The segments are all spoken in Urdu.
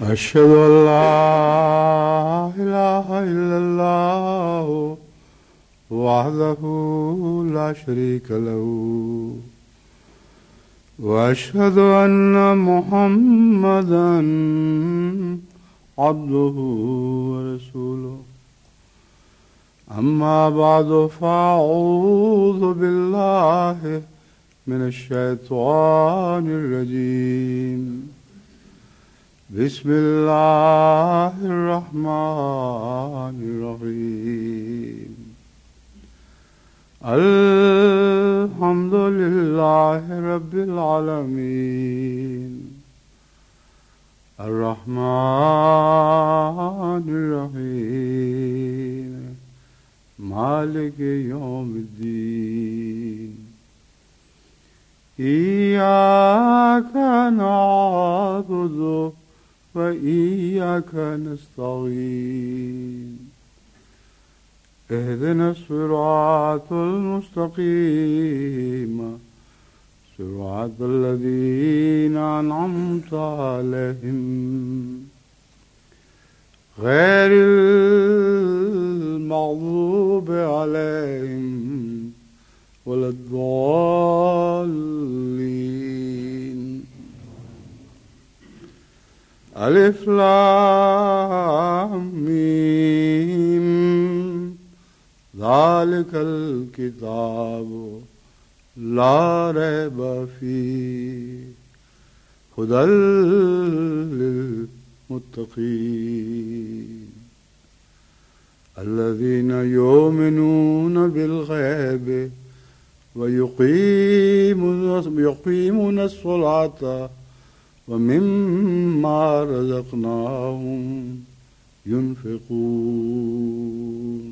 أشهد أن لا إله إلا الله وحده لا شريك له وأشهد أن محمدا عبده ورسوله أما بعد فأعوذ بالله من الشيطان الرجيم بسم الله الرحمن الرحيم الحمد لله رب العالمين الرحمن الرحيم مالك يوم الدين إياك نعبد وإياك نستعين اهدنا الصراط المستقيم صراط الذين أنعمت عليهم غير المغضوب عليهم ولا الضالين ألف لام ميم ذلك الكتاب لا ريب فيه هدى للمتقين الذين يؤمنون بالغيب ويقيمون الصلاة ومما رزقناهم ينفقون.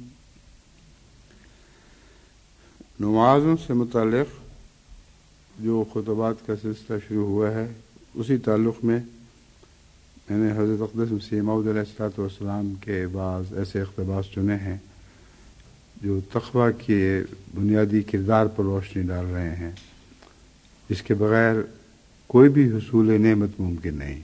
نمازوں سے متعلق جو خطبات کا سلسلہ شروع ہوا ہے اسی تعلق میں میں نے حضرت اقدس مسیح موعود علیہ السلام کے بعض ایسے اقتباس چنے ہیں جو تقویٰ کے بنیادی کردار پر روشنی ڈال رہے ہیں، جس کے بغیر کوئی بھی حصول نعمت ممکن نہیں۔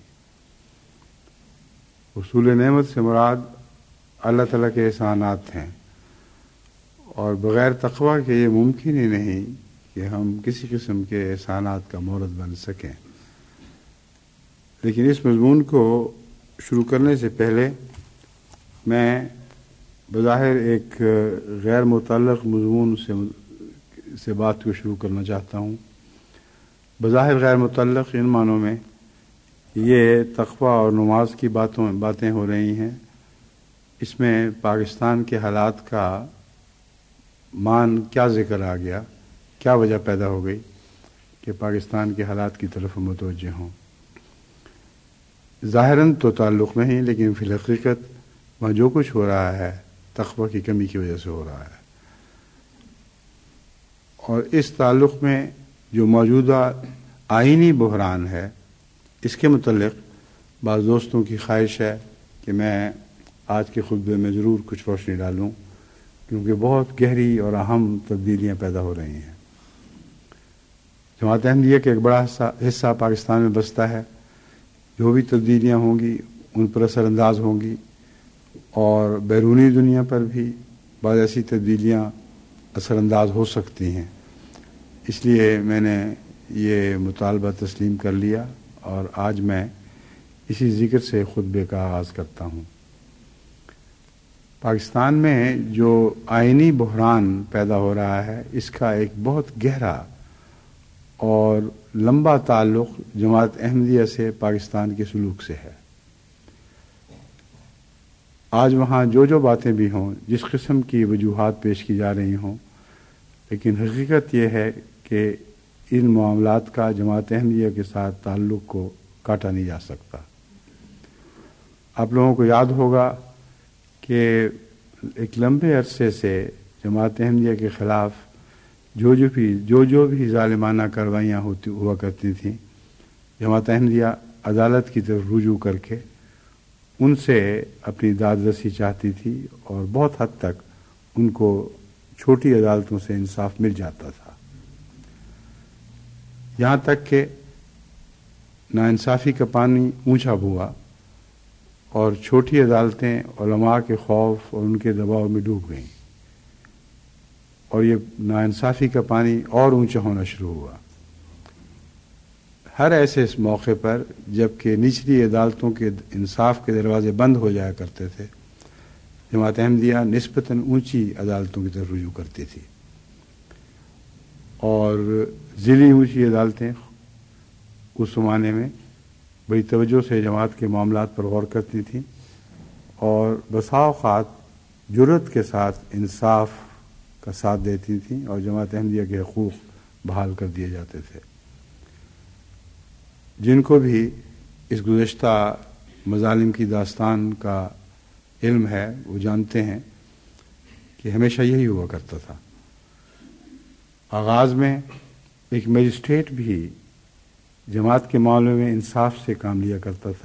حصول نعمت سے مراد اللہ تعالیٰ کے احسانات ہیں، اور بغیر تقویٰ کے یہ ممکن ہی نہیں کہ ہم کسی قسم کے احسانات کا مورد بن سکیں۔ لیکن اس مضمون کو شروع کرنے سے پہلے میں بظاہر ایک غیر متعلق مضمون سے بات کو شروع کرنا چاہتا ہوں۔ بظاہر غیر متعلق ان معنوں میں یہ تقویٰ اور نماز کی باتیں ہو رہی ہیں، اس میں پاکستان کے حالات کا مان کیا ذکر آ گیا، کیا وجہ پیدا ہو گئی کہ پاکستان کے حالات کی طرف متوجہ ہوں۔ ظاہراً تو تعلق نہیں، لیکن فی الحقیقت وہاں جو کچھ ہو رہا ہے تقویٰ کی کمی کی وجہ سے ہو رہا ہے، اور اس تعلق میں جو موجودہ آئینی بحران ہے اس کے متعلق بعض دوستوں کی خواہش ہے کہ میں آج کے خطبے میں ضرور کچھ روشنی ڈالوں، کیونکہ بہت گہری اور اہم تبدیلیاں پیدا ہو رہی ہیں۔ جماعت احمدیہ کا ایک بڑا حصہ پاکستان میں بستا ہے، جو بھی تبدیلیاں ہوں گی ان پر اثر انداز ہوں گی، اور بیرونی دنیا پر بھی بعض ایسی تبدیلیاں اثر انداز ہو سکتی ہیں۔ اس لیے میں نے یہ مطالبہ تسلیم کر لیا، اور آج میں اسی ذکر سے خطبے کا آغاز کرتا ہوں۔ پاکستان میں جو آئینی بحران پیدا ہو رہا ہے اس کا ایک بہت گہرا اور لمبا تعلق جماعت احمدیہ سے پاکستان کے سلوک سے ہے۔ آج وہاں جو باتیں بھی ہوں، جس قسم کی وجوہات پیش کی جا رہی ہوں، لیکن حقیقت یہ ہے کہ ان معاملات کا جماعت احمدیہ کے ساتھ تعلق کو کاٹا نہیں جا سکتا۔ آپ لوگوں کو یاد ہوگا کہ ایک لمبے عرصے سے جماعت احمدیہ کے خلاف جو بھی ظالمانہ کارروائیاں ہوا کرتی تھیں، جماعت احمدیہ عدالت کی طرف رجوع کر کے ان سے اپنی داد رسی چاہتی تھی، اور بہت حد تک ان کو چھوٹی عدالتوں سے انصاف مل جاتا تھا، یہاں تک کہ ناانصافی کا پانی اونچا ہوا اور چھوٹی عدالتیں علماء کے خوف اور ان کے دباؤ میں ڈوب گئیں، اور یہ ناانصافی کا پانی اور اونچا ہونا شروع ہوا۔ ہر ایسے اس موقع پر جب کہ نچلی عدالتوں کے انصاف کے دروازے بند ہو جایا کرتے تھے، جماعت احمدیہ نسبتاً اونچی عدالتوں کی طرف رجوع کرتی تھی، اور ضلعی اونچی عدالتیں اس زمانے میں بڑی توجہ سے جماعت کے معاملات پر غور کرتی تھیں اور بسا اوقات جرأت کے ساتھ انصاف کا ساتھ دیتی تھیں، اور جماعت احمدیہ کے حقوق بحال کر دیے جاتے تھے۔ جن کو بھی اس گزشتہ مظالم کی داستان کا علم ہے وہ جانتے ہیں کہ ہمیشہ یہی ہوا کرتا تھا۔ آغاز میں ایک میجسٹریٹ بھی جماعت کے معاملے میں انصاف سے کام لیا کرتا تھا۔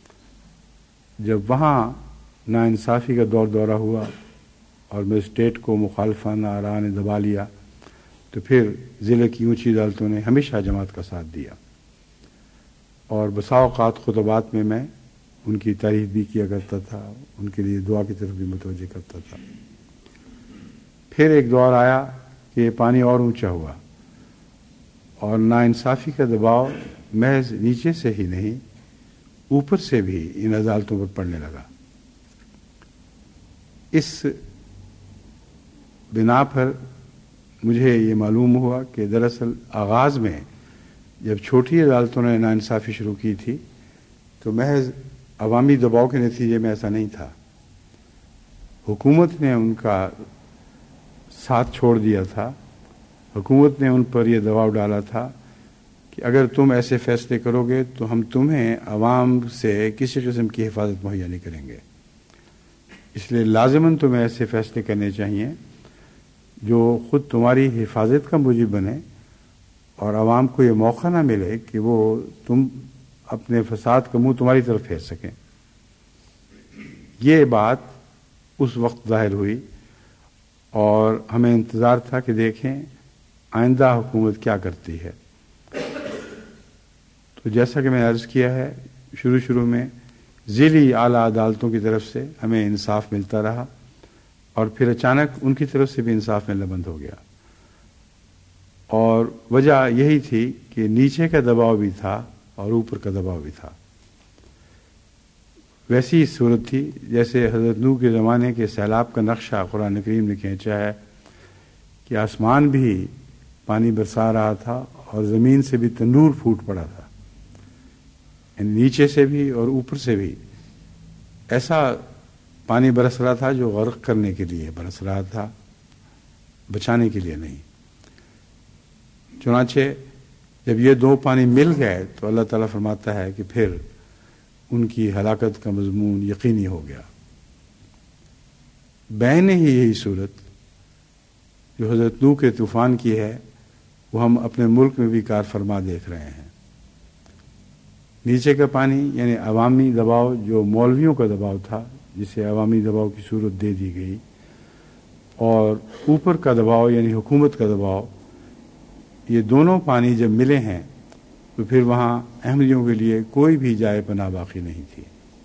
جب وہاں ناانصافی کا دورہ ہوا اور میجسٹریٹ کو مخالفانہ آراء نے دبا لیا، تو پھر ضلع کی اونچی عدالتوں نے ہمیشہ جماعت کا ساتھ دیا، اور بسا اوقات خطبات میں ان کی تعریف بھی کیا کرتا تھا، ان کے لیے دعا کی طرف بھی متوجہ کرتا تھا۔ پھر ایک دور آیا کہ یہ پانی اور اونچا ہوا، اور ناانصافی کا دباؤ محض نیچے سے ہی نہیں، اوپر سے بھی ان عدالتوں پر پڑنے لگا۔ اس بنا پر مجھے یہ معلوم ہوا کہ دراصل آغاز میں جب چھوٹی عدالتوں نے ناانصافی شروع کی تھی تو محض عوامی دباؤ کے نتیجے میں ایسا نہیں تھا، حکومت نے ان کا ساتھ چھوڑ دیا تھا، حکومت نے ان پر یہ دباؤ ڈالا تھا کہ اگر تم ایسے فیصلے کرو گے تو ہم تمہیں عوام سے کسی قسم کی حفاظت مہیا نہیں کریں گے، اس لیے لازماً تمہیں ایسے فیصلے کرنے چاہیے جو خود تمہاری حفاظت کا موجب بنے، اور عوام کو یہ موقع نہ ملے کہ وہ تم اپنے فساد کا منہ تمہاری طرف پھیر سکیں۔ یہ بات اس وقت ظاہر ہوئی، اور ہمیں انتظار تھا کہ دیکھیں آئندہ حکومت کیا کرتی ہے۔ تو جیسا کہ میں نے عرض کیا ہے، شروع میں ضلعی اعلیٰ عدالتوں کی طرف سے ہمیں انصاف ملتا رہا، اور پھر اچانک ان کی طرف سے بھی انصاف ملنا بند ہو گیا، اور وجہ یہی تھی کہ نیچے کا دباؤ بھی تھا اور اوپر کا دباؤ بھی تھا۔ ویسی صورت تھی جیسے حضرت نوح کے زمانے کے سیلاب کا نقشہ قرآن کریم نے کھینچا ہے کہ آسمان بھی پانی برسا رہا تھا اور زمین سے بھی تنور پھوٹ پڑا تھا، یعنی نیچے سے بھی اور اوپر سے بھی ایسا پانی برس رہا تھا جو غرق کرنے کے لیے برس رہا تھا، بچانے کے لیے نہیں۔ چنانچہ جب یہ دو پانی مل گئے تو اللہ تعالیٰ فرماتا ہے کہ پھر ان کی ہلاکت کا مضمون یقینی ہو گیا۔ بین ہی یہی صورت جو حضرت نوح کے طوفان کی ہے وہ ہم اپنے ملک میں بھی کار فرما دیکھ رہے ہیں۔ نیچے کا پانی یعنی عوامی دباؤ جو مولویوں کا دباؤ تھا، جسے عوامی دباؤ کی صورت دے دی گئی، اور اوپر کا دباؤ یعنی حکومت کا دباؤ، یہ دونوں پانی جب ملے ہیں تو پھر وہاں احمدیوں کے لیے کوئی بھی جائے پناہ باقی نہیں تھی۔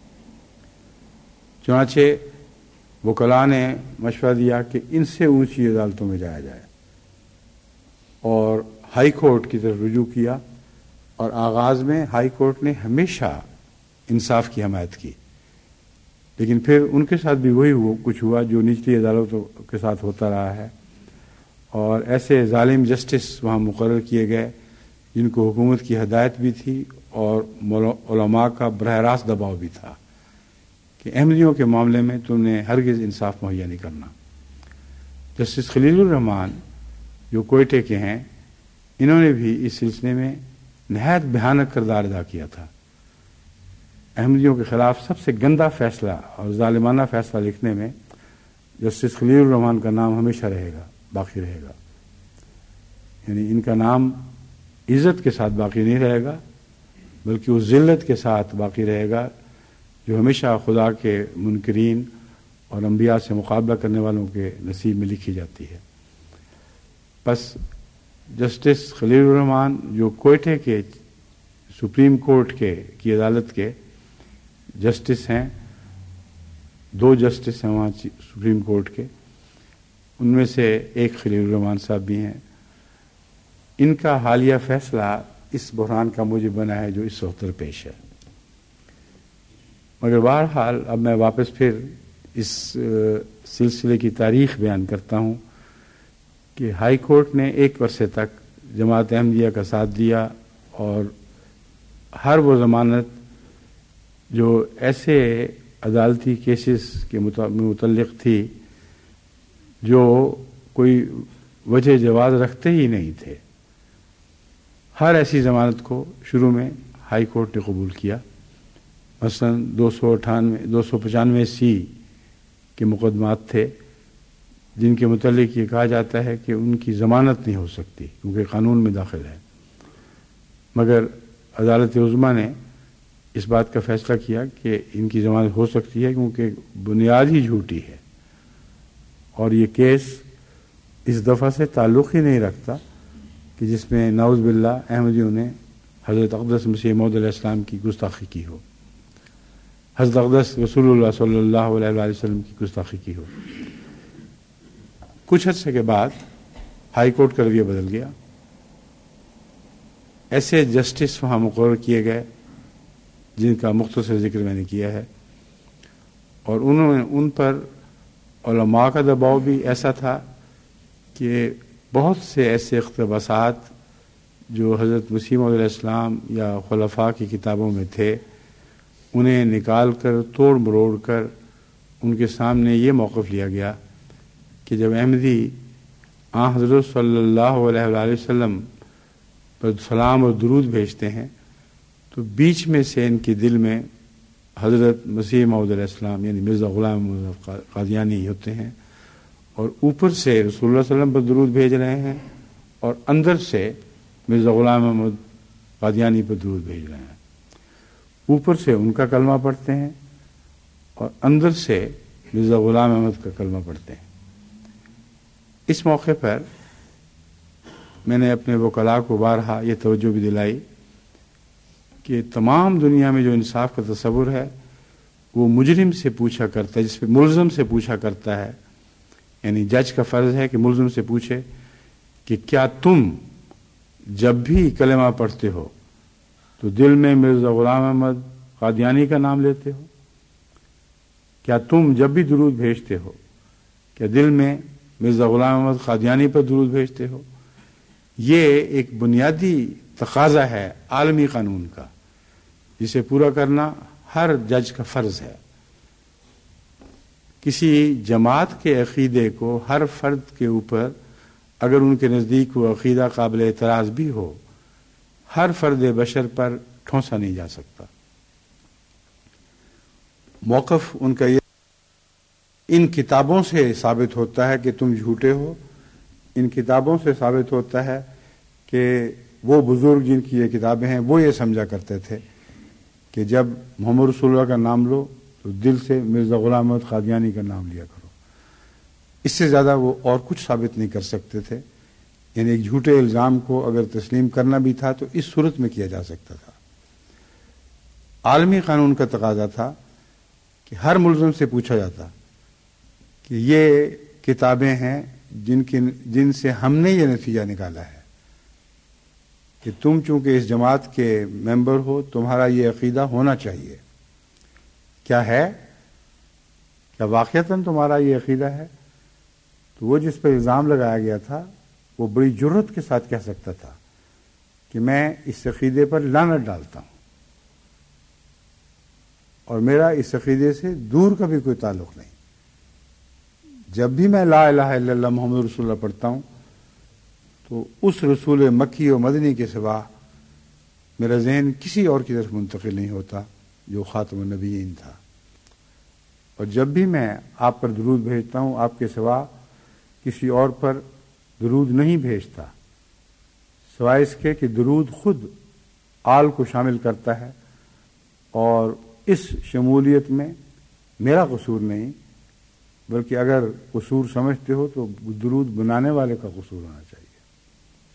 چنانچہ وکلاء نے مشورہ دیا کہ ان سے اونچی عدالتوں میں جایا جائے، اور ہائی کورٹ کی طرف رجوع کیا، اور آغاز میں ہائی کورٹ نے ہمیشہ انصاف کی حمایت کی، لیکن پھر ان کے ساتھ بھی وہی کچھ ہوا جو نچلی عدالتوں کے ساتھ ہوتا رہا ہے، اور ایسے ظالم جسٹس وہاں مقرر کیے گئے جن کو حکومت کی ہدایت بھی تھی اور علماء کا براہ راست دباؤ بھی تھا کہ احمدیوں کے معاملے میں تم نے ہرگز انصاف مہیا نہیں کرنا۔ جسٹس خلیل الرحمان جو کوئٹے کے ہیں، انہوں نے بھی اس سلسلے میں نہایت بھیانک کردار ادا کیا تھا۔ احمدیوں کے خلاف سب سے گندا فیصلہ اور ظالمانہ فیصلہ لکھنے میں جسٹس خلیل الرحمان کا نام ہمیشہ رہے گا، باقی رہے گا، یعنی ان کا نام عزت کے ساتھ باقی نہیں رہے گا بلکہ اس ذلت کے ساتھ باقی رہے گا جو ہمیشہ خدا کے منکرین اور انبیاء سے مقابلہ کرنے والوں کے نصیب میں لکھی جاتی ہے۔ بس جسٹس خلیل الرحمان جو کوئٹے کے سپریم کورٹ کی عدالت کے جسٹس ہیں، 2 جسٹس ہیں وہاں سپریم کورٹ کے، ان میں سے ایک خلیل الرحمان صاحب بھی ہیں. ان کا حالیہ فیصلہ اس بحران کا موجب بنا ہے جو اس وقت درپیش ہے. مگر بہرحال اب میں واپس پھر اس سلسلے کی تاریخ بیان کرتا ہوں کہ ہائی کورٹ نے ایک عرصے تک جماعت احمدیہ کا ساتھ دیا، اور ہر وہ ضمانت جو ایسے عدالتی کیسز کے متعلق تھی جو کوئی وجہ جواز رکھتے ہی نہیں تھے، ہر ایسی ضمانت کو شروع میں ہائی کورٹ نے قبول کیا. مثلا 295 کے مقدمات تھے جن کے متعلق یہ کہا جاتا ہے کہ ان کی ضمانت نہیں ہو سکتی کیونکہ قانون میں داخل ہے، مگر عدالت عظمیٰ نے اس بات کا فیصلہ کیا کہ ان کی ضمانت ہو سکتی ہے کیونکہ بنیاد ہی جھوٹی ہے، اور یہ کیس اس دفعہ سے تعلق ہی نہیں رکھتا کہ جس میں نعوذ باللہ احمدیوں نے حضرت اقدس مسیح موعود علیہ السلام کی گستاخی کی ہو، حضرت اقدس رسول اللہ صلی اللہ علیہ وآلہ وسلم کی گستاخی کی ہو. کچھ عرصے کے بعد ہائی کورٹ کا رویہ بدل گیا. ایسے جسٹس وہاں مقرر کیے گئے جن کا مختصر ذکر میں نے کیا ہے، اور انہوں نے ان پر علماء کا دباؤ بھی ایسا تھا کہ بہت سے ایسے اقتباسات جو حضرت مسیح موعود علیہ السلام یا خلفاء کی کتابوں میں تھے انہیں نکال کر توڑ مروڑ کر ان کے سامنے یہ موقف لیا گیا کہ جب احمدی حضرت صلی اللہ علیہ وآلہ وسلم پر سلام اور درود بھیجتے ہیں تو بیچ میں سے ان کے دل میں حضرت مسیح موعود علیہ السلام یعنی مرزا غلام احمد قادیانی ہوتے ہیں، اور اوپر سے رسول اللہ صلی اللہ علیہ وسلم پر درود بھیج رہے ہیں اور اندر سے مرزا غلام احمد قادیانی پر درود بھیج رہے ہیں. اوپر سے ان کا کلمہ پڑھتے ہیں اور اندر سے مرزا غلام احمد کا کلمہ پڑھتے ہیں. اس موقع پر میں نے اپنے وکلاء کو بارہا یہ توجہ بھی دلائی کہ تمام دنیا میں جو انصاف کا تصور ہے وہ مجرم سے پوچھا کرتا ہے، جس پہ ملزم سے پوچھا کرتا ہے. یعنی جج کا فرض ہے کہ ملزم سے پوچھے کہ کیا تم جب بھی کلمہ پڑھتے ہو تو دل میں مرزا غلام احمد قادیانی کا نام لیتے ہو؟ کیا تم جب بھی درود بھیجتے ہو کیا دل میں مرزا غلام احمد قادیانی پر درود بھیجتے ہو؟ یہ ایک بنیادی تقاضا ہے عالمی قانون کا جسے پورا کرنا ہر جج کا فرض ہے. کسی جماعت کے عقیدے کو ہر فرد کے اوپر اگر ان کے نزدیک وہ عقیدہ قابل اعتراض بھی ہو ہر فرد بشر پر ٹھونسا نہیں جا سکتا. موقف ان کا یہ ان کتابوں سے ثابت ہوتا ہے کہ تم جھوٹے ہو، ان کتابوں سے ثابت ہوتا ہے کہ وہ بزرگ جن کی یہ کتابیں ہیں وہ یہ سمجھا کرتے تھے کہ جب محمد رسول اللہ کا نام لو تو دل سے مرزا غلام احمد قادیانی کا نام لیا کرو. اس سے زیادہ وہ اور کچھ ثابت نہیں کر سکتے تھے. یعنی ایک جھوٹے الزام کو اگر تسلیم کرنا بھی تھا تو اس صورت میں کیا جا سکتا تھا. عالمی قانون کا تقاضا تھا کہ ہر ملزم سے پوچھا جاتا کہ یہ کتابیں ہیں جن سے ہم نے یہ نتیجہ نکالا ہے کہ تم چونکہ اس جماعت کے ممبر ہو تمہارا یہ عقیدہ ہونا چاہیے. کیا ہے؟ کیا واقعتاً تمہارا یہ عقیدہ ہے؟ تو وہ جس پر الزام لگایا گیا تھا وہ بڑی جرت کے ساتھ کہہ سکتا تھا کہ میں اس عقیدے پر لعنت ڈالتا ہوں اور میرا اس عقیدے سے دور کا بھی کوئی تعلق نہیں. جب بھی میں لا الہ الا اللہ محمد رسول اللہ پڑھتا ہوں تو اس رسول مکی و مدنی کے سوا میرا ذہن کسی اور کی طرف منتقل نہیں ہوتا جو خاتم النبیین تھا. اور جب بھی میں آپ پر درود بھیجتا ہوں آپ کے سوا کسی اور پر درود نہیں بھیجتا سوائے اس کے کہ درود خود آل کو شامل کرتا ہے اور اس شمولیت میں میرا قصور نہیں بلکہ اگر قصور سمجھتے ہو تو درود بنانے والے کا قصور ہونا چاہیے.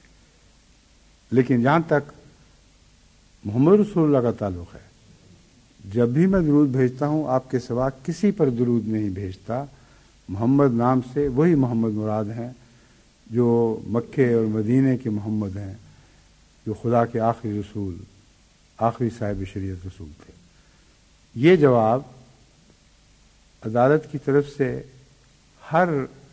لیکن جہاں تک محمد رسول اللہ کا تعلق ہے جب بھی میں درود بھیجتا ہوں آپ کے سوا کسی پر درود نہیں بھیجتا. محمد نام سے وہی محمد مراد ہیں جو مکے اور مدینے کے محمد ہیں، جو خدا کے آخری رسول، آخری صاحب شریعت رسول تھے. یہ جواب عدالت کی طرف سے ہر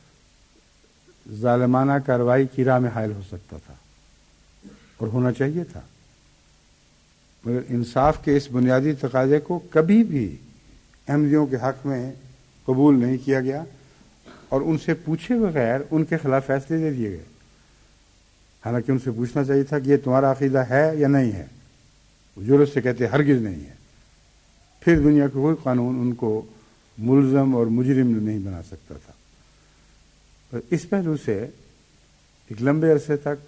ظالمانہ کارروائی کی راہ میں حائل ہو سکتا تھا اور ہونا چاہیے تھا، مگر انصاف کے اس بنیادی تقاضے کو کبھی بھی احمدیوں کے حق میں قبول نہیں کیا گیا اور ان سے پوچھے بغیر ان کے خلاف فیصلے دے دیے گئے. حالانکہ ان سے پوچھنا چاہیے تھا کہ یہ تمہارا عقیدہ ہے یا نہیں ہے. جرأت سے کہتے ہرگز نہیں ہے. پھر دنیا کا کوئی قانون ان کو ملزم اور مجرم نہیں بنا سکتا تھا. پر اس پہلو سے ایک لمبے عرصے تک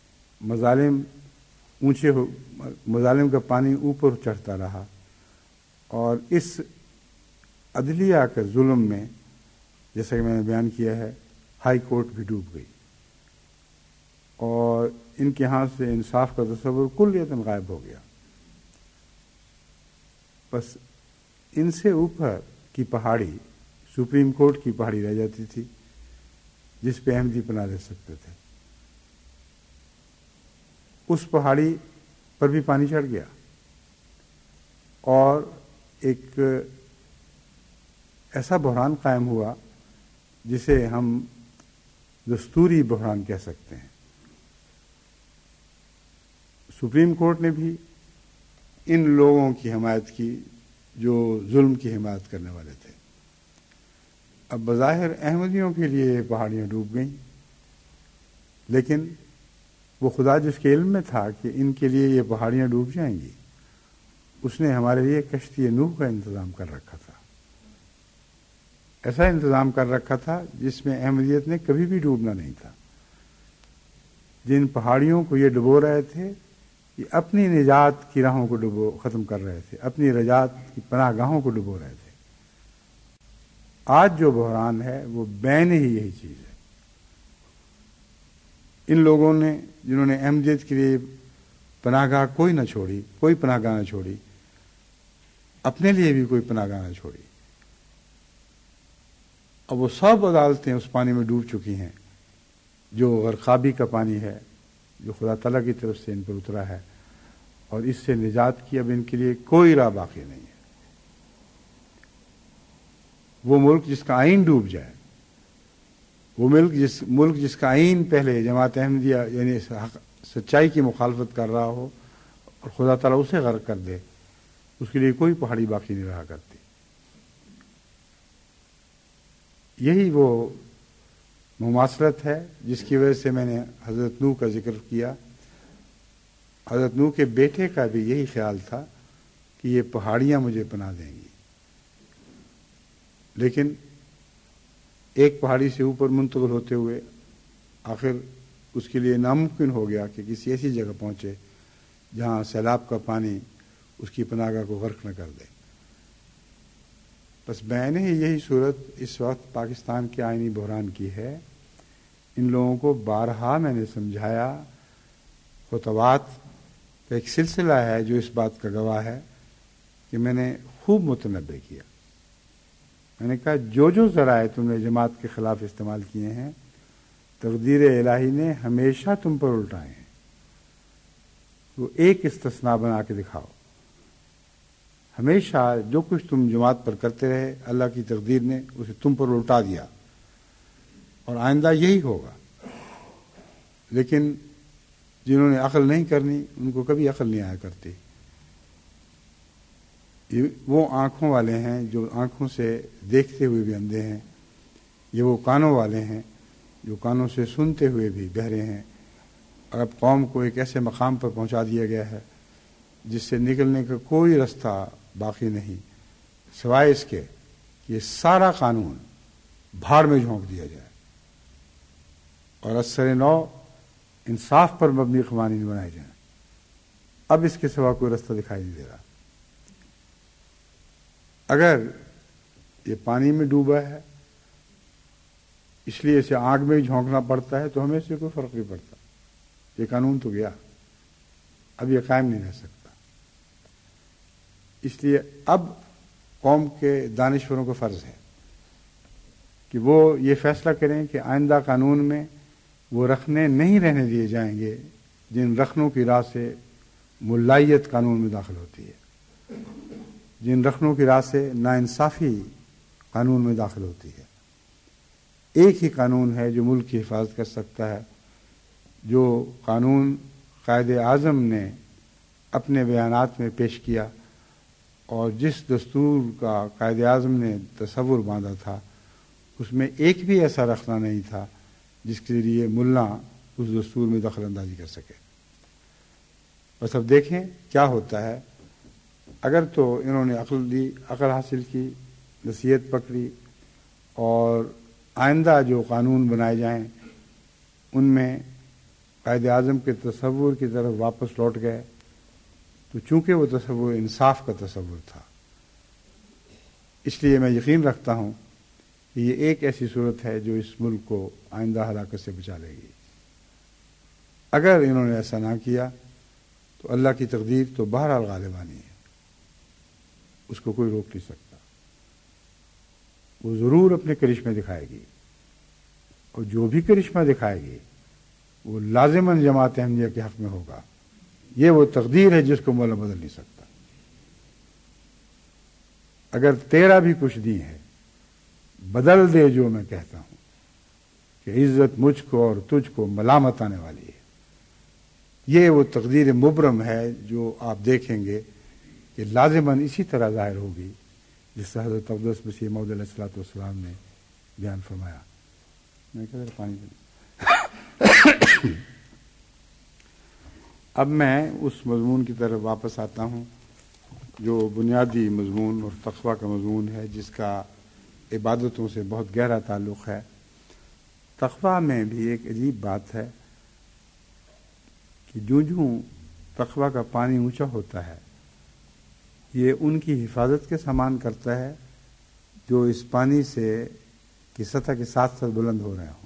مظالم کا پانی اوپر چڑھتا رہا اور اس عدلیہ کے ظلم میں، جیسا کہ میں نے بیان کیا ہے، ہائی کورٹ بھی ڈوب گئی اور ان کے ہاں سے انصاف کا تصور کلیتاً غائب ہو گیا. بس ان سے اوپر کی پہاڑی سپریم کورٹ کی پہاڑی رہ جاتی تھی جس پہ احمدی پناہ لے سکتے تھے. اس پہاڑی پر بھی پانی چڑھ گیا اور ایک ایسا بحران قائم ہوا جسے ہم دستوری بحران کہہ سکتے ہیں. سپریم کورٹ نے بھی ان لوگوں کی حمایت کی جو ظلم کی حمایت کرنے والے تھے. اب بظاہر احمدیوں کے لیے یہ پہاڑیاں ڈوب گئیں، لیکن وہ خدا جس کے علم میں تھا کہ ان کے لیے یہ پہاڑیاں ڈوب جائیں گی، اس نے ہمارے لیے کشتی نوح کا انتظام کر رکھا تھا. ایسا انتظام کر رکھا تھا جس میں احمدیت نے کبھی بھی ڈوبنا نہیں تھا. جن پہاڑیوں کو یہ ڈبو رہے تھے یہ اپنی نجات کی راہوں کو ختم کر رہے تھے، اپنی رجات کی پناہ گاہوں کو ڈبو رہے تھے. آج جو بحران ہے وہ بین ہی یہی چیز ہے. ان لوگوں نے جنہوں نے احمدیت کے لیے پناہ گاہ کوئی پناہ گاہ نہ چھوڑی، اپنے لیے بھی کوئی پناہ گاہ نہ چھوڑی. اب وہ سب عدالتیں اس پانی میں ڈوب چکی ہیں جو غرقابی کا پانی ہے، جو خدا تعالیٰ کی طرف سے ان پر اترا ہے، اور اس سے نجات کی اب ان کے لیے کوئی راہ باقی نہیں ہے. وہ ملک جس کا آئین ڈوب جائے، وہ ملک جس کا آئین پہلے جماعت احمدیہ یعنی سچائی کی مخالفت کر رہا ہو اور خدا تعالیٰ اسے غرق کر دے، اس کے لیے کوئی پہاڑی باقی نہیں رہا کرتی. یہی وہ مماثلت ہے جس کی وجہ سے میں نے حضرت نوح کا ذکر کیا. حضرت نوح کے بیٹے کا بھی یہی خیال تھا کہ یہ پہاڑیاں مجھے پناہ دیں گی، لیکن ایک پہاڑی سے اوپر منتقل ہوتے ہوئے آخر اس کے لیے ناممکن ہو گیا کہ کسی ایسی جگہ پہنچے جہاں سیلاب کا پانی اس کی پناہ گاہ کو غرق نہ کر دے. بس میں نے یہی صورت اس وقت پاکستان کے آئینی بحران کی ہے. ان لوگوں کو بارہا میں نے سمجھایا. خطبات کا ایک سلسلہ ہے جو اس بات کا گواہ ہے کہ میں نے خوب متنبع کیا. میں نے کہا جو ذرائع تم نے جماعت کے خلاف استعمال کیے ہیں، تقدیر الہی نے ہمیشہ تم پر الٹائے ہیں. وہ ایک استثناء بنا کے دکھاؤ. ہمیشہ جو کچھ تم جماعت پر کرتے رہے اللہ کی تقدیر نے اسے تم پر الٹا دیا، اور آئندہ یہی ہوگا. لیکن جنہوں نے عقل نہیں کرنی ان کو کبھی عقل نہیں آیا کرتی. یہ وہ آنکھوں والے ہیں جو آنکھوں سے دیکھتے ہوئے بھی اندھے ہیں. یہ وہ کانوں والے ہیں جو کانوں سے سنتے ہوئے بھی بہرے ہیں. اور اب قوم کو ایک ایسے مقام پر پہنچا دیا گیا ہے جس سے نکلنے کا کوئی رستہ باقی نہیں سوائے اس کے کہ یہ سارا قانون بھاڑ میں جھونک دیا جائے اور اثر نو انصاف پر مبنی قوانین بنائے جائیں. اب اس کے سوا کوئی رستہ دکھائی نہیں دے رہا. اگر یہ پانی میں ڈوبا ہے اس لیے اسے آگ میں جھونکنا پڑتا ہے تو ہمیں سے کوئی فرق نہیں پڑتا. یہ قانون تو گیا، اب یہ قائم نہیں رہ سکتا. اس لیے اب قوم کے دانشوروں کو فرض ہے کہ وہ یہ فیصلہ کریں کہ آئندہ قانون میں وہ رخنے نہیں رہنے دیے جائیں گے جن رخنوں کی راہ سے ملائیت قانون میں داخل ہوتی ہے، جن رخنوں کی راہ سے ناانصافی قانون میں داخل ہوتی ہے۔ ایک ہی قانون ہے جو ملک کی حفاظت کر سکتا ہے، جو قانون قائد اعظم نے اپنے بیانات میں پیش کیا اور جس دستور کا قائد اعظم نے تصور باندھا تھا اس میں ایک بھی ایسا رخنہ نہیں تھا جس کے ذریعے ملا اس دستور میں دخل اندازی کر سکے۔ بس اب دیکھیں کیا ہوتا ہے۔ اگر تو انہوں نے عقل حاصل کی، نصیحت پکڑی اور آئندہ جو قانون بنائے جائیں ان میں قائد اعظم کے تصور کی طرف واپس لوٹ گئے، تو چونکہ وہ تصور انصاف کا تصور تھا، اس لیے میں یقین رکھتا ہوں کہ یہ ایک ایسی صورت ہے جو اس ملک کو آئندہ ہلاکت سے بچا لے گی۔ اگر انہوں نے ایسا نہ کیا تو اللہ کی تقدیر تو بہرحال غالب آنی ہے، اس کو کوئی روک نہیں سکتا۔ وہ ضرور اپنے کرشمے دکھائے گی، اور جو بھی کرشمہ دکھائے گی وہ لازماً جماعت احمدیہ کے حق میں ہوگا۔ یہ وہ تقدیر ہے جس کو مولا بدل نہیں سکتا۔ اگر تیرا بھی کچھ نہیں ہے بدل دے جو میں کہتا ہوں کہ عزت مجھ کو اور تجھ کو ملامت آنے والی ہے۔ یہ وہ تقدیر مبرم ہے جو آپ دیکھیں گے کہ لازماً اسی طرح ظاہر ہوگی جس سے حضرت اقدس مسیح موعود علیہ الصلوۃ والسلام نے بیان فرمایا۔ میں کہہ رہا پانی اب میں اس مضمون کی طرف واپس آتا ہوں جو بنیادی مضمون اور تقویٰ کا مضمون ہے، جس کا عبادتوں سے بہت گہرا تعلق ہے۔ تقویٰ میں بھی ایک عجیب بات ہے کہ جوں تقویٰ کا پانی اونچا ہوتا ہے یہ ان کی حفاظت کے سامان کرتا ہے جو اس پانی سے کی سطح کے ساتھ ساتھ بلند ہو رہے ہوں۔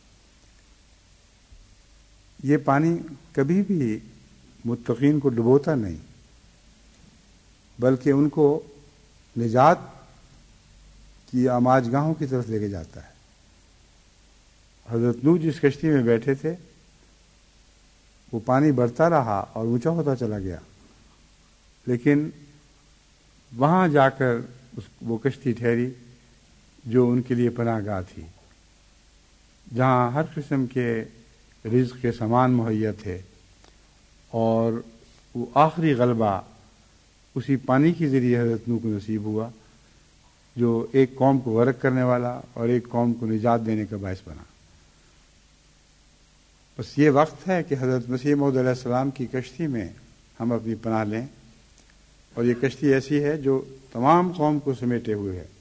یہ پانی کبھی بھی متقین کو ڈبوتا نہیں، بلکہ ان کو نجات کی آماج گاہوں کی طرف لے کے جاتا ہے۔ حضرت نوح جس کشتی میں بیٹھے تھے وہ پانی بڑھتا رہا اور اونچا ہوتا چلا گیا، لیکن وہاں جا کر وہ کشتی ٹھہری جو ان کے لیے پناہ گاہ تھی، جہاں ہر قسم کے رزق کے سامان مہیا تھے، اور وہ آخری غلبہ اسی پانی کے ذریعے حضرت نوح کو نصیب ہوا جو ایک قوم کو غرق کرنے والا اور ایک قوم کو نجات دینے کا باعث بنا۔ بس یہ وقت ہے کہ حضرت مسیح موعود علیہ السلام کی کشتی میں ہم اپنی پناہ لیں، اور یہ کشتی ایسی ہے جو تمام قوم کو سمیٹے ہوئے ہے۔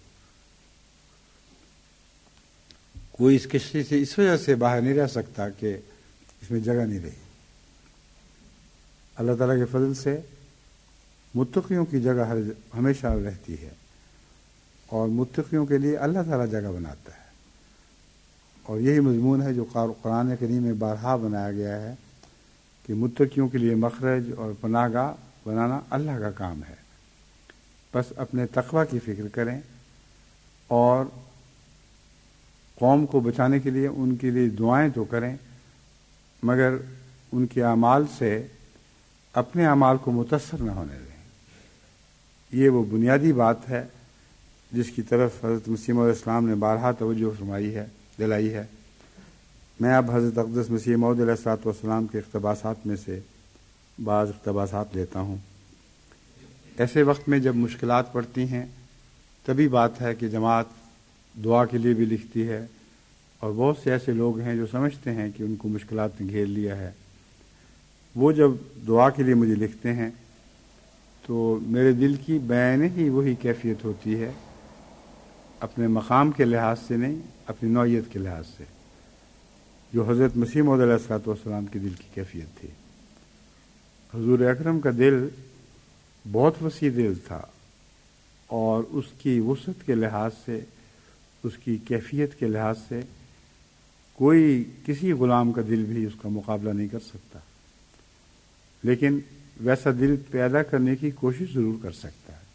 کوئی اس کشتی سے اس وجہ سے باہر نہیں رہ سکتا کہ اس میں جگہ نہیں رہی۔ اللہ تعالیٰ کے فضل سے متقیوں کی جگہ ہمیشہ رہتی ہے، اور متقیوں کے لیے اللہ تعالیٰ جگہ بناتا ہے، اور یہی مضمون ہے جو قرآن کریم میں بارہا بنایا گیا ہے کہ متقیوں کے لیے مخرج اور پناہ گاہ بنانا اللہ کا کام ہے۔ بس اپنے تقویٰ کی فکر کریں اور قوم کو بچانے کے لیے ان کے لیے دعائیں تو کریں، مگر ان کے اعمال سے اپنے اعمال کو متاثر نہ ہونے دیں۔ یہ وہ بنیادی بات ہے جس کی طرف حضرت مسیح علیہ السلام نے بارہا توجہ دلائی ہے۔ میں اب حضرت اقدس مسیح موعود علیہ الصلوۃ والسلام کے اقتباسات میں سے بعض اقتباسات لیتا ہوں۔ ایسے وقت میں جب مشکلات پڑتی ہیں تبھی بات ہے کہ جماعت دعا کے لیے بھی لکھتی ہے، اور بہت سے ایسے لوگ ہیں جو سمجھتے ہیں کہ ان کو مشکلات نے گھیر لیا ہے، وہ جب دعا کے لیے مجھے لکھتے ہیں تو میرے دل کی بین ہی وہی کیفیت ہوتی ہے، اپنے مقام کے لحاظ سے نہیں، اپنی نوعیت کے لحاظ سے، جو حضرت مسیح موعود علیہ الصلوۃ والسلام کے دل کی کیفیت تھی۔ حضور اکرم کا دل بہت وسیع دل تھا، اور اس کی وسعت کے لحاظ سے، اس کی کیفیت کے لحاظ سے کوئی کسی غلام کا دل بھی اس کا مقابلہ نہیں کر سکتا، لیکن ویسا دل پیدا کرنے کی کوشش ضرور کر سکتا ہے۔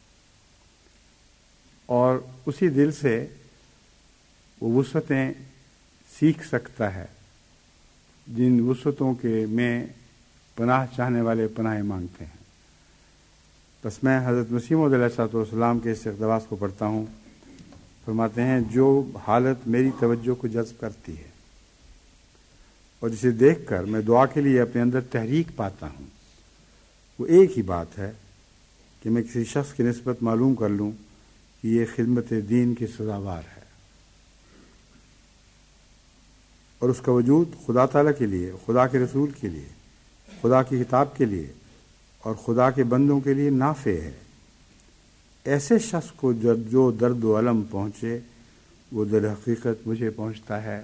اور اسی دل سے وہ وسعتیں سیکھ سکتا ہے جن وسعتوں کے میں پناہ چاہنے والے پناہ مانگتے ہیں۔ بس میں حضرت مسیح موعود علیہ السلام کے اس اقتباس کو پڑھتا ہوں۔ فرماتے ہیں جو حالت میری توجہ کو جذب کرتی ہے اور جسے دیکھ کر میں دعا کے لیے اپنے اندر تحریک پاتا ہوں، وہ ایک ہی بات ہے کہ میں کسی شخص کی نسبت معلوم کر لوں کہ یہ خدمت دین کی سزاوار ہے اور اس کا وجود خدا تعالیٰ کے لیے، خدا کے رسول کے لیے، خدا کی کتاب کے لیے اور خدا کے بندوں کے لیے نافع ہے۔ ایسے شخص کو جو درد و الم پہنچے وہ در حقیقت مجھے پہنچتا ہے۔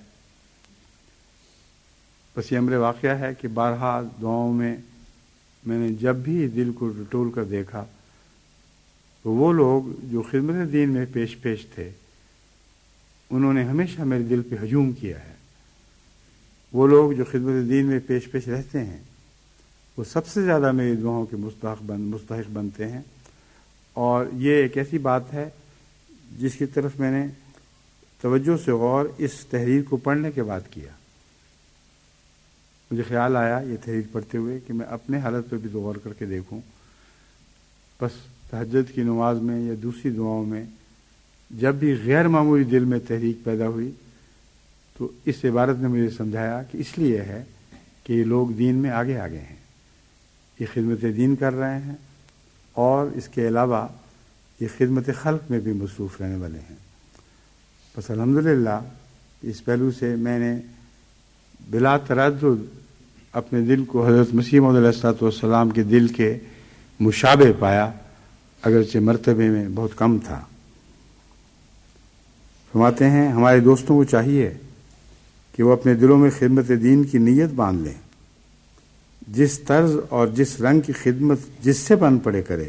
بس یہ امر واقعہ ہے کہ بارہا دعاؤں میں نے جب بھی دل کو ٹٹول کر دیکھا تو وہ لوگ جو خدمت دین میں پیش تھے انہوں نے ہمیشہ میرے دل پہ ہجوم کیا ہے۔ وہ لوگ جو خدمت دین میں پیش رہتے ہیں وہ سب سے زیادہ میری دعاؤں کے مستحق بنتے ہیں، اور یہ ایک ایسی بات ہے جس کی طرف میں نے توجہ سے غور اس تحریر کو پڑھنے کے بعد کیا۔ مجھے خیال آیا یہ تحریر پڑھتے ہوئے کہ میں اپنے حالت پہ بھی تو غور کر کے دیکھوں۔ بس تہجد کی نماز میں یا دوسری دعاؤں میں جب بھی غیر معمولی دل میں تحریک پیدا ہوئی تو اس عبارت نے مجھے سمجھایا کہ اس لیے ہے کہ یہ لوگ دین میں آگے ہیں، یہ خدمت دین کر رہے ہیں اور اس کے علاوہ یہ خدمت خلق میں بھی مصروف رہنے والے ہیں۔ بس الحمدللہ اس پہلو سے میں نے بلا تردد اپنے دل کو حضرت مسیح موعود علیہ السلام کے دل کے مشابہ پایا، اگرچہ مرتبے میں بہت کم تھا۔ فرماتے ہیں ہمارے دوستوں کو چاہیے کہ وہ اپنے دلوں میں خدمت دین کی نیت باندھ لیں، جس طرز اور جس رنگ کی خدمت جس سے بن پڑے کرے۔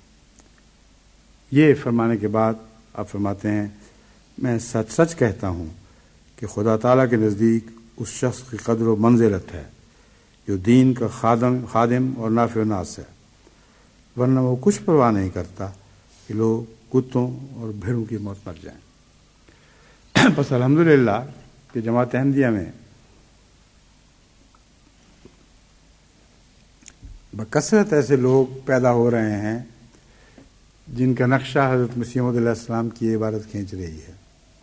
یہ فرمانے کے بعد آپ فرماتے ہیں میں سچ کہتا ہوں کہ خدا تعالیٰ کے نزدیک اس شخص کی قدر و منزلت ہے جو دین کا خادم اور نافع و ناس ہے، ورنہ وہ کچھ پرواہ نہیں کرتا کہ لوگ کتوں اور بھیڑوں کی موت مر جائیں۔ بس الحمدللہ کہ جماعت احمدیہ میں بکثرت ایسے لوگ پیدا ہو رہے ہیں جن کا نقشہ حضرت مسیح موعود علیہ السلام کی عبارت کھینچ رہی ہے،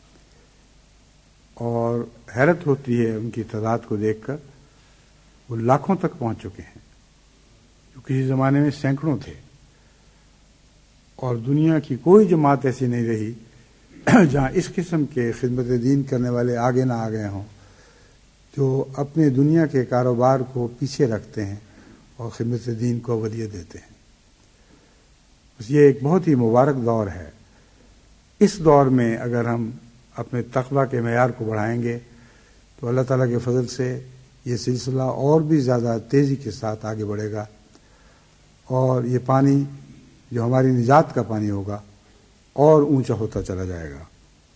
اور حیرت ہوتی ہے ان کی تعداد کو دیکھ کر۔ وہ لاکھوں تک پہنچ چکے ہیں جو کسی زمانے میں سینکڑوں تھے، اور دنیا کی کوئی جماعت ایسی نہیں رہی جہاں اس قسم کے خدمت دین کرنے والے آگے نہ آگئے ہوں، جو اپنے دنیا کے کاروبار کو پیچھے رکھتے ہیں اور خدمت دین کو اولویت دیتے ہیں۔ بس یہ ایک بہت ہی مبارک دور ہے۔ اس دور میں اگر ہم اپنے تقویٰ کے معیار کو بڑھائیں گے تو اللہ تعالیٰ کے فضل سے یہ سلسلہ اور بھی زیادہ تیزی کے ساتھ آگے بڑھے گا، اور یہ پانی جو ہماری نجات کا پانی ہوگا اور اونچا ہوتا چلا جائے گا۔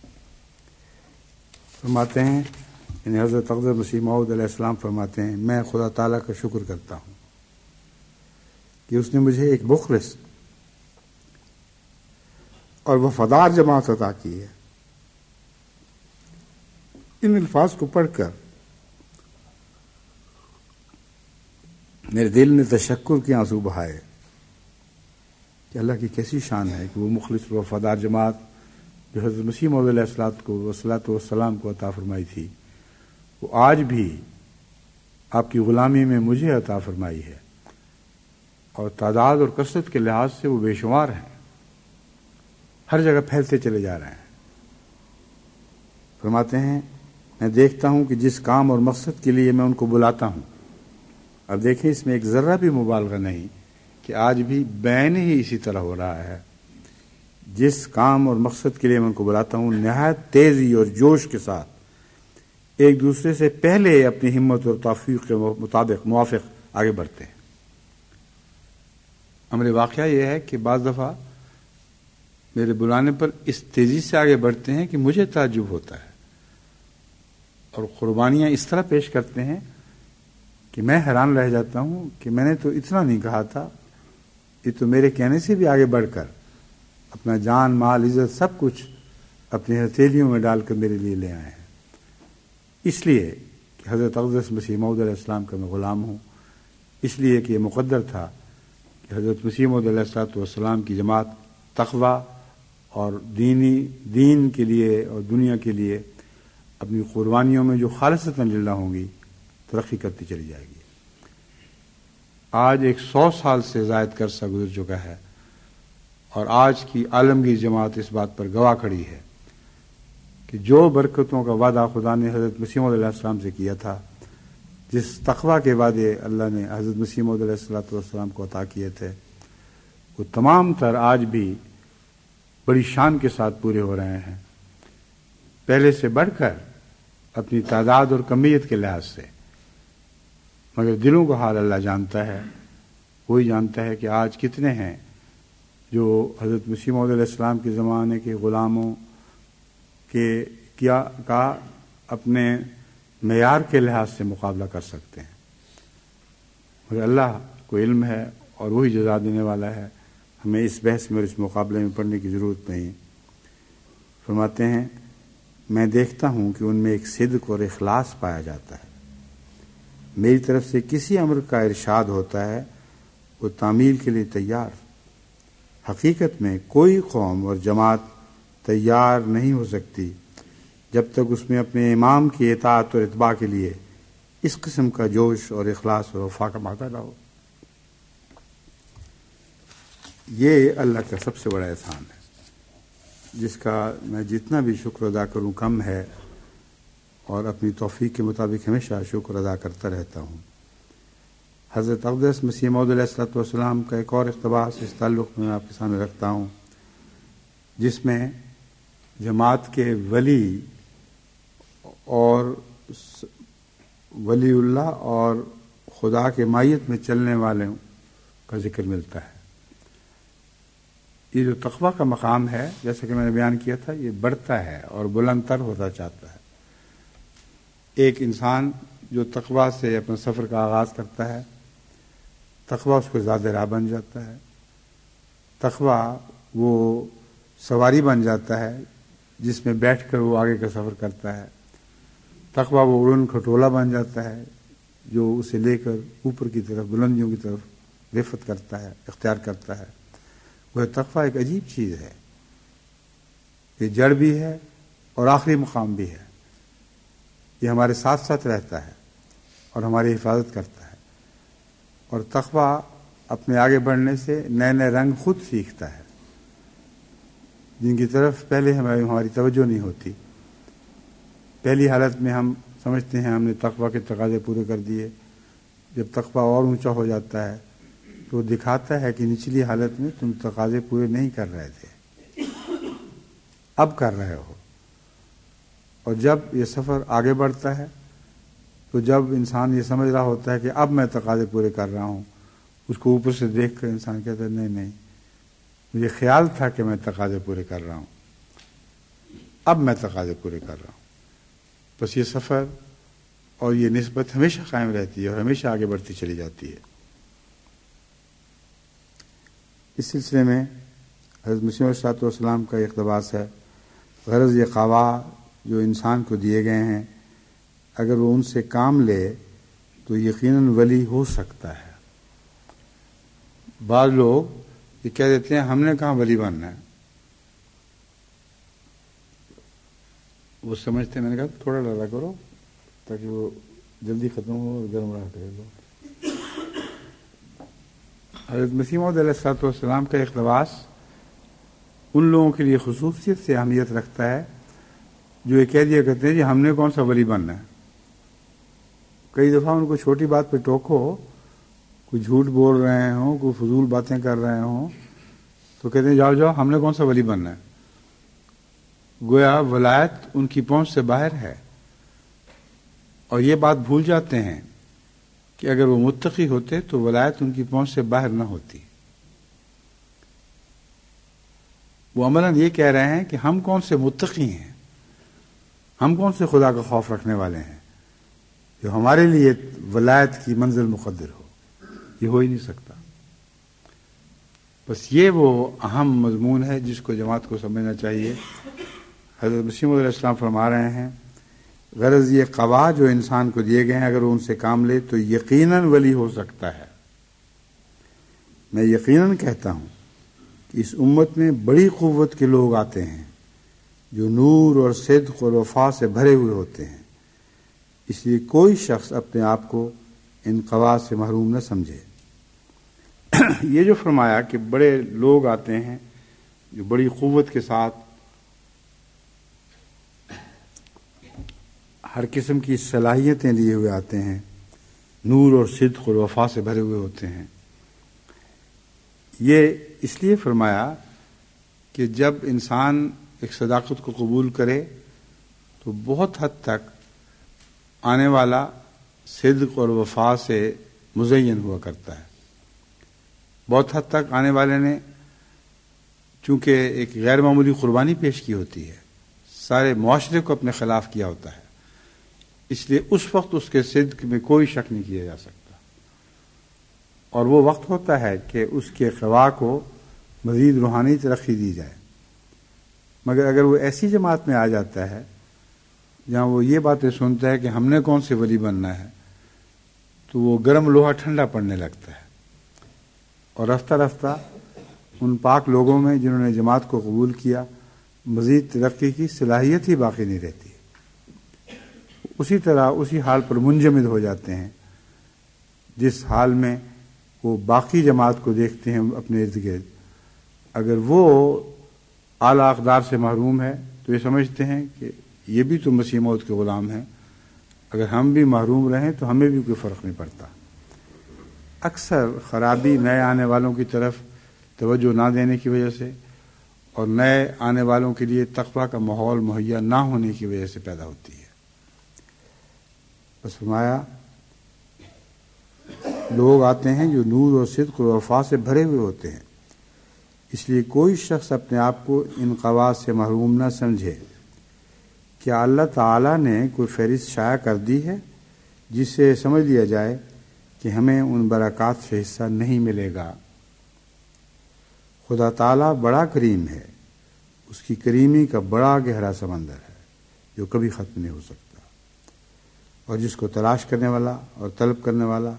فرماتے ہیں یعنی حضرت اقدس مسیح موعود علیہ السلام فرماتے ہیں میں خدا تعالیٰ کا شکر کرتا ہوں کہ اس نے مجھے ایک مخلص اور وفادار جماعت عطا کی ہے۔ ان الفاظ کو پڑھ کر میرے دل نے تشکر کے آنسو بہائے کہ اللہ کی کیسی شان ہے کہ وہ مخلص و وفادار جماعت جو حضرت مسیح موعود علیہ الصلوۃ والسلام کو عطا فرمائی تھی وہ آج بھی آپ کی غلامی میں مجھے عطا فرمائی ہے، اور تعداد اور کثرت کے لحاظ سے وہ بے شمار ہیں، ہر جگہ پھیلتے چلے جا رہے ہیں۔ فرماتے ہیں میں دیکھتا ہوں کہ جس کام اور مقصد کے لیے میں ان کو بلاتا ہوں، اب دیکھیں اس میں ایک ذرہ بھی مبالغہ نہیں کہ آج بھی بین ہی اسی طرح ہو رہا ہے، جس کام اور مقصد کے لیے میں ان کو بلاتا ہوں نہایت تیزی اور جوش کے ساتھ ایک دوسرے سے پہلے اپنی ہمت اور توفیق کے موافق آگے بڑھتے ہیں۔ امر واقعہ یہ ہے کہ بعض دفعہ میرے بلانے پر اس تیزی سے آگے بڑھتے ہیں کہ مجھے تعجب ہوتا ہے، اور قربانیاں اس طرح پیش کرتے ہیں کہ میں حیران رہ جاتا ہوں کہ میں نے تو اتنا نہیں کہا تھا، یہ تو میرے کہنے سے بھی آگے بڑھ کر اپنا جان مال عزت سب کچھ اپنی ہتھیلیوں میں ڈال کر میرے لیے لے آئے ہیں، اس لیے کہ حضرت اقدس مسیح موعود علیہ السلام کا میں غلام ہوں، اس لیے کہ یہ مقدر تھا کہ حضرت مسیح موعود علیہ السلام کی جماعت تقویٰ اور دین کے لیے اور دنیا کے لیے اپنی قربانیوں میں جو خالصتاً للہ ہوں گی ترقی کرتی چلی جائے گی۔ آج 100 سال سے زائد عرصہ گزر چکا ہے اور آج کی عالمگیر جماعت اس بات پر گواہ کھڑی ہے کہ جو برکتوں کا وعدہ خدا نے حضرت مسیح موعود علیہ السلام سے کیا تھا، جس تقویٰ کے وعدے اللہ نے حضرت مسیح موعود علیہ السلام کو عطا کیے تھے، وہ تمام تر آج بھی بڑی شان کے ساتھ پورے ہو رہے ہیں، پہلے سے بڑھ کر اپنی تعداد اور کمیت کے لحاظ سے۔ مگر دلوں کا حال اللہ جانتا ہے، وہی جانتا ہے کہ آج کتنے ہیں جو حضرت مسیح موعود علیہ السلام کے زمانے کے غلاموں کا اپنے معیار کے لحاظ سے مقابلہ کر سکتے ہیں۔ مگر اللہ کو علم ہے اور وہی جزا دینے والا ہے، ہمیں اس بحث میں اور اس مقابلے میں پڑھنے کی ضرورت نہیں۔ فرماتے ہیں، میں دیکھتا ہوں کہ ان میں ایک صدق اور اخلاص پایا جاتا ہے، میری طرف سے کسی امر کا ارشاد ہوتا ہے وہ تعمیل کے لیے تیار۔ حقیقت میں کوئی قوم اور جماعت تیار نہیں ہو سکتی جب تک اس میں اپنے امام کی اطاعت اور اتباع کے لیے اس قسم کا جوش اور اخلاص اور وفا کا مادہ نہ ہو۔ یہ اللہ کا سب سے بڑا احسان ہے، جس کا میں جتنا بھی شکر ادا کروں کم ہے، اور اپنی توفیق کے مطابق ہمیشہ شکر ادا کرتا رہتا ہوں۔ حضرت اقدس مسیح موعود علیہ السلام کا ایک اور اقتباس اس تعلق میں آپ کے سامنے رکھتا ہوں، جس میں جماعت کے ولی اللہ اور خدا کے مائیت میں چلنے والوں کا ذکر ملتا ہے۔ یہ جو تقویٰ کا مقام ہے، جیسا کہ میں نے بیان کیا تھا، یہ بڑھتا ہے اور بلند تر ہوتا چاہتا ہے۔ ایک انسان جو تقویٰ سے اپنے سفر کا آغاز کرتا ہے، تقویٰ اس کو زیادہ راہ بن جاتا ہے، تقویٰ وہ سواری بن جاتا ہے جس میں بیٹھ کر وہ آگے کا سفر کرتا ہے، تقویٰ وہ اڑن کھٹولہ بن جاتا ہے جو اسے لے کر اوپر کی طرف بلندیوں کی طرف رفت کرتا ہے، اختیار کرتا ہے۔ وہ تقویٰ ایک عجیب چیز ہے، یہ جڑ بھی ہے اور آخری مقام بھی ہے، یہ ہمارے ساتھ ساتھ رہتا ہے اور ہماری حفاظت کرتا ہے، اور تقویٰ اپنے آگے بڑھنے سے نئے نئے رنگ خود سیکھتا ہے جن کی طرف پہلے ہماری توجہ نہیں ہوتی۔ پہلی حالت میں ہم سمجھتے ہیں ہم نے تقویٰ کے تقاضے پورے کر دیے، جب تقویٰ اور اونچا ہو جاتا ہے تو دکھاتا ہے کہ نچلی حالت میں تم تقاضے پورے نہیں کر رہے تھے، اب کر رہے ہو۔ اور جب یہ سفر آگے بڑھتا ہے تو جب انسان یہ سمجھ رہا ہوتا ہے کہ اب میں تقاضے پورے کر رہا ہوں، اس کو اوپر سے دیکھ کر انسان کہتا ہے نہیں، مجھے خیال تھا کہ میں تقاضے پورے کر رہا ہوں، اب میں تقاضے پورے کر رہا ہوں۔ بس یہ سفر اور یہ نسبت ہمیشہ قائم رہتی ہے اور ہمیشہ آگے بڑھتی چلی جاتی ہے۔ اس سلسلے میں حضرت مسیح علیہ السلام کا اقتباس ہے، غرض یہ خواہ جو انسان کو دیے گئے ہیں اگر وہ ان سے کام لے تو یقیناً ولی ہو سکتا ہے۔ بعض لوگ یہ کہہ دیتے ہیں ہم نے کہاں ولی بننا ہے، وہ سمجھتے ہیں، میں نے کہا تھوڑا ڈالا کرو تاکہ وہ جلدی ختم ہو اور گرم رہا کرے لو۔ حضرت مسیح موعود علیہ السلام کا اقتباس ان لوگوں کے لیے خصوصیت سے اہمیت رکھتا ہے جو یہ کہہ دیا کرتے ہیں جی ہم نے کون سا ولی بننا ہے۔ کئی دفعہ ان کو چھوٹی بات پہ ٹوکو، کوئی جھوٹ بول رہے ہوں، کوئی فضول باتیں کر رہے ہوں، تو کہتے ہیں جاؤ جاؤ ہم نے کون سا ولی بننا ہے۔ گویا ولایت ان کی پہنچ سے باہر ہے، اور یہ بات بھول جاتے ہیں کہ اگر وہ متقی ہوتے تو ولایت ان کی پہنچ سے باہر نہ ہوتی۔ وہ عملاً یہ کہہ رہے ہیں کہ ہم کون سے متقی ہیں، ہم کون سے خدا کا خوف رکھنے والے ہیں جو ہمارے لیے ولایت کی منزل مقدر ہو، یہ ہو ہی نہیں سکتا۔ بس یہ وہ اہم مضمون ہے جس کو جماعت کو سمجھنا چاہیے۔ حضرت مسیح موعود علیہ السلام فرما رہے ہیں غرض یہ قواعد جو انسان کو دیے گئے ہیں اگر وہ ان سے کام لے تو یقیناً ولی ہو سکتا ہے۔ میں یقیناً کہتا ہوں کہ اس امت میں بڑی قوت کے لوگ آتے ہیں جو نور اور صدق اور وفا سے بھرے ہوئے ہوتے ہیں، اس لیے کوئی شخص اپنے آپ کو ان قواعد سے محروم نہ سمجھے۔ یہ جو فرمایا کہ بڑے لوگ آتے ہیں جو بڑی قوت کے ساتھ ہر قسم کی صلاحیتیں لیے ہوئے آتے ہیں، نور اور صدق اور وفا سے بھرے ہوئے ہوتے ہیں، یہ اس لیے فرمایا کہ جب انسان ایک صداقت کو قبول کرے تو بہت حد تک آنے والا صدق اور وفا سے مزین ہوا کرتا ہے۔ بہت حد تک آنے والے نے چونکہ ایک غیر معمولی قربانی پیش کی ہوتی ہے، سارے معاشرے کو اپنے خلاف کیا ہوتا ہے، اس لیے اس وقت اس کے صدق میں کوئی شک نہیں کیا جا سکتا، اور وہ وقت ہوتا ہے کہ اس کے خواہ کو مزید روحانی ترقی دی جائے۔ مگر اگر وہ ایسی جماعت میں آ جاتا ہے جہاں وہ یہ باتیں سنتا ہے کہ ہم نے کون سے ولی بننا ہے، تو وہ گرم لوہا ٹھنڈا پڑنے لگتا ہے، اور رفتہ رفتہ ان پاک لوگوں میں جنہوں نے جماعت کو قبول کیا مزید ترقی کی صلاحیت ہی باقی نہیں رہتی، اسی طرح اسی حال پر منجمد ہو جاتے ہیں جس حال میں وہ باقی جماعت کو دیکھتے ہیں اپنے ارد گرد۔ اگر وہ اعلیٰ اقدار سے محروم ہے تو یہ سمجھتے ہیں کہ یہ بھی تو مسیح موعود کے غلام ہیں، اگر ہم بھی محروم رہیں تو ہمیں بھی کوئی فرق نہیں پڑتا۔ اکثر خرابی نئے آنے والوں کی طرف توجہ نہ دینے کی وجہ سے اور نئے آنے والوں کے لیے تقویٰ کا ماحول مہیا نہ ہونے کی وجہ سے پیدا ہوتی ہے۔ بس فرمایا لوگ آتے ہیں جو نور اور صدق اور وفا سے بھرے ہوئے ہوتے ہیں، اس لیے کوئی شخص اپنے آپ کو ان قواعد سے محروم نہ سمجھے۔ کیا اللہ تعالیٰ نے کوئی فہرست شائع کر دی ہے جس سے سمجھ لیا جائے کہ ہمیں ان برکات سے حصہ نہیں ملے گا؟ خدا تعالیٰ بڑا کریم ہے، اس کی کریمی کا بڑا گہرا سمندر ہے جو کبھی ختم نہیں ہو سکتا، اور جس کو تلاش کرنے والا اور طلب کرنے والا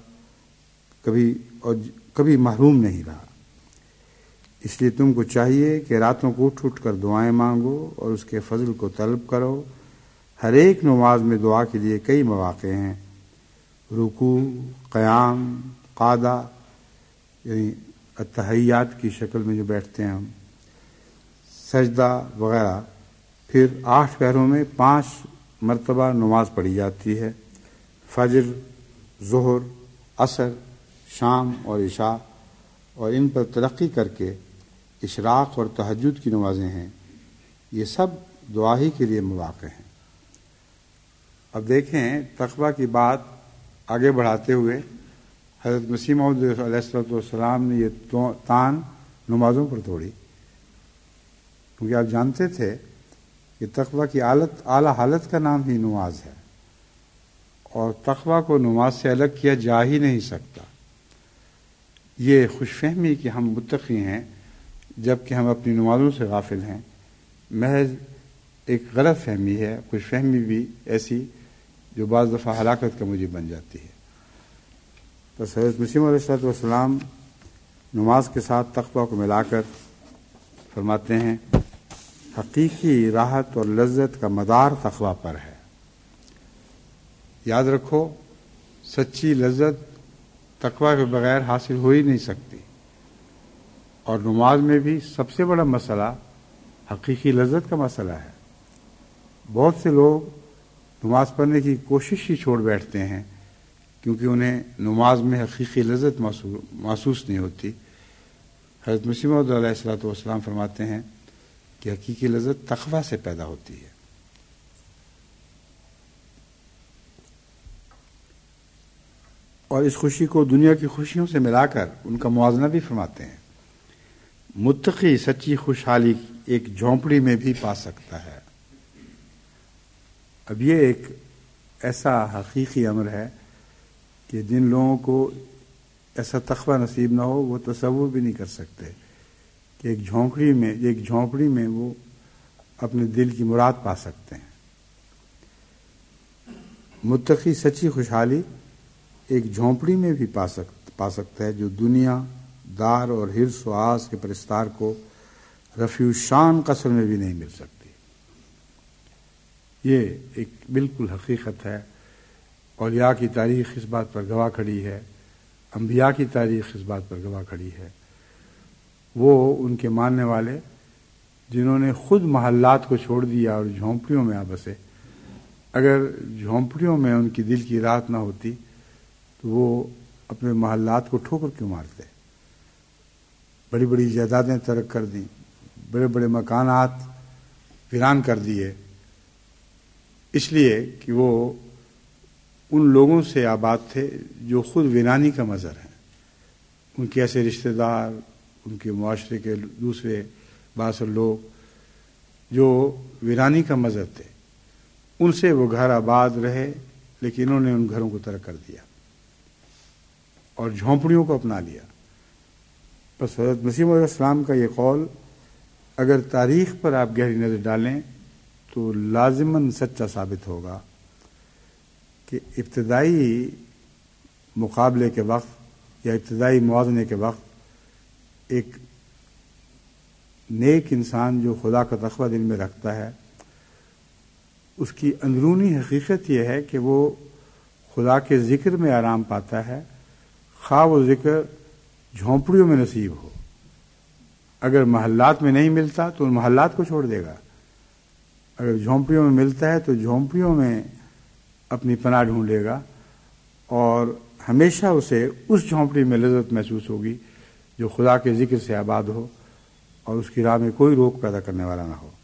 کبھی محروم نہیں رہا۔ اس لیے تم کو چاہیے کہ راتوں کو اٹھ اٹھ کر دعائیں مانگو اور اس کے فضل کو طلب کرو۔ ہر ایک نماز میں دعا کے لیے کئی مواقع ہیں، رکوع، قیام، قعدہ یعنی التحیات کی شکل میں جو بیٹھتے ہیں ہم، سجدہ وغیرہ، پھر 8 پہروں میں 5 مرتبہ نماز پڑھی جاتی ہے، فجر، ظہر، عصر، شام اور عشاء، اور ان پر ترقی کر کے اشراق اور تہجد کی نمازیں ہیں۔ یہ سب دعا ہی کے لیے مواقع ہیں۔ اب دیکھیں تقویٰ کی بات آگے بڑھاتے ہوئے حضرت مسیح موعود علیہ السلام نے یہ تان نمازوں پر توڑی، کیونکہ آپ جانتے تھے کہ تقویٰ کی اعلیٰ حالت کا نام ہی نماز ہے، اور تقویٰ کو نماز سے الگ کیا جا ہی نہیں سکتا۔ یہ خوش فہمی کہ ہم متقی ہیں جبکہ ہم اپنی نمازوں سے غافل ہیں، محض ایک غلط فہمی ہے، خوش فہمی بھی ایسی جو بعض دفعہ ہلاکت کا موجب بن جاتی ہے۔ تو حضرت مسیح علیہ السلام نماز کے ساتھ تقویٰ کو ملا کر فرماتے ہیں حقیقی راحت اور لذت کا مدار تقویٰ پر ہے۔ یاد رکھو سچی لذت تقویٰ کے بغیر حاصل ہو ہی نہیں سکتی، اور نماز میں بھی سب سے بڑا مسئلہ حقیقی لذت کا مسئلہ ہے۔ بہت سے لوگ نماز پڑھنے کی کوشش ہی چھوڑ بیٹھتے ہیں کیونکہ انہیں نماز میں حقیقی لذت محسوس نہیں ہوتی۔ حضرت مسیح موعود علیہ السلام فرماتے ہیں کہ حقیقی لذت تقویٰ سے پیدا ہوتی ہے۔ اور اس خوشی کو دنیا کی خوشیوں سے ملا کر ان کا موازنہ بھی فرماتے ہیں۔ متقی سچی خوشحالی ایک جھونپڑی میں بھی پا سکتا ہے۔ اب یہ ایک ایسا حقیقی امر ہے کہ جن لوگوں کو ایسا تقویٰ نصیب نہ ہو وہ تصور بھی نہیں کر سکتے کہ ایک جھونپڑی میں وہ اپنے دل کی مراد پا سکتے ہیں۔ متقی سچی خوشحالی ایک جھونپڑی میں بھی پا سکتا ہے، جو دنیا دار اور حرص و آس کے پرستار کو رفیع الشان قصر میں بھی نہیں مل سکتی۔ یہ ایک بالکل حقیقت ہے۔ اولیاء کی تاریخ اس بات پر گواہ کھڑی ہے، انبیاء کی تاریخ اس بات پر گواہ کھڑی ہے۔ وہ ان کے ماننے والے جنہوں نے خود محلات کو چھوڑ دیا اور جھونپڑیوں میں آ بسے، اگر جھونپڑیوں میں ان کی دل کی راحت نہ ہوتی تو وہ اپنے محلات کو ٹھوکر کیوں مارتے؟ بڑی بڑی جائیدادیں ترک کر دیں، بڑے بڑے مکانات ویران کر دیے، اس لیے کہ وہ ان لوگوں سے آباد تھے جو خود ویرانی کا مظہر ہیں۔ ان کے ایسے رشتہ دار، ان کے معاشرے کے دوسرے باثر لوگ جو ویرانی کا مظہر تھے، ان سے وہ گھر آباد رہے، لیکن انہوں نے ان گھروں کو ترک کر دیا اور جھونپڑیوں کو اپنا لیا۔ بس حضرت مسیح موعود علیہ السلام کا یہ قول اگر تاریخ پر آپ گہری نظر ڈالیں تو لازماً سچا ثابت ہوگا کہ ابتدائی مقابلے کے وقت یا ابتدائی موازنے کے وقت ایک نیک انسان جو خدا کا تقویٰ دل میں رکھتا ہے، اس کی اندرونی حقیقت یہ ہے کہ وہ خدا کے ذکر میں آرام پاتا ہے، خواہ وہ ذکر جھونپڑیوں میں نصیب ہو۔ اگر محلات میں نہیں ملتا تو ان محلات کو چھوڑ دے گا، اگر جھونپڑیوں میں ملتا ہے تو جھونپڑیوں میں اپنی پناہ ڈھونڈے گا، اور ہمیشہ اسے اس جھونپڑی میں لذت محسوس ہوگی جو خدا کے ذکر سے آباد ہو اور اس کی راہ میں کوئی روک پیدا کرنے والا نہ ہو۔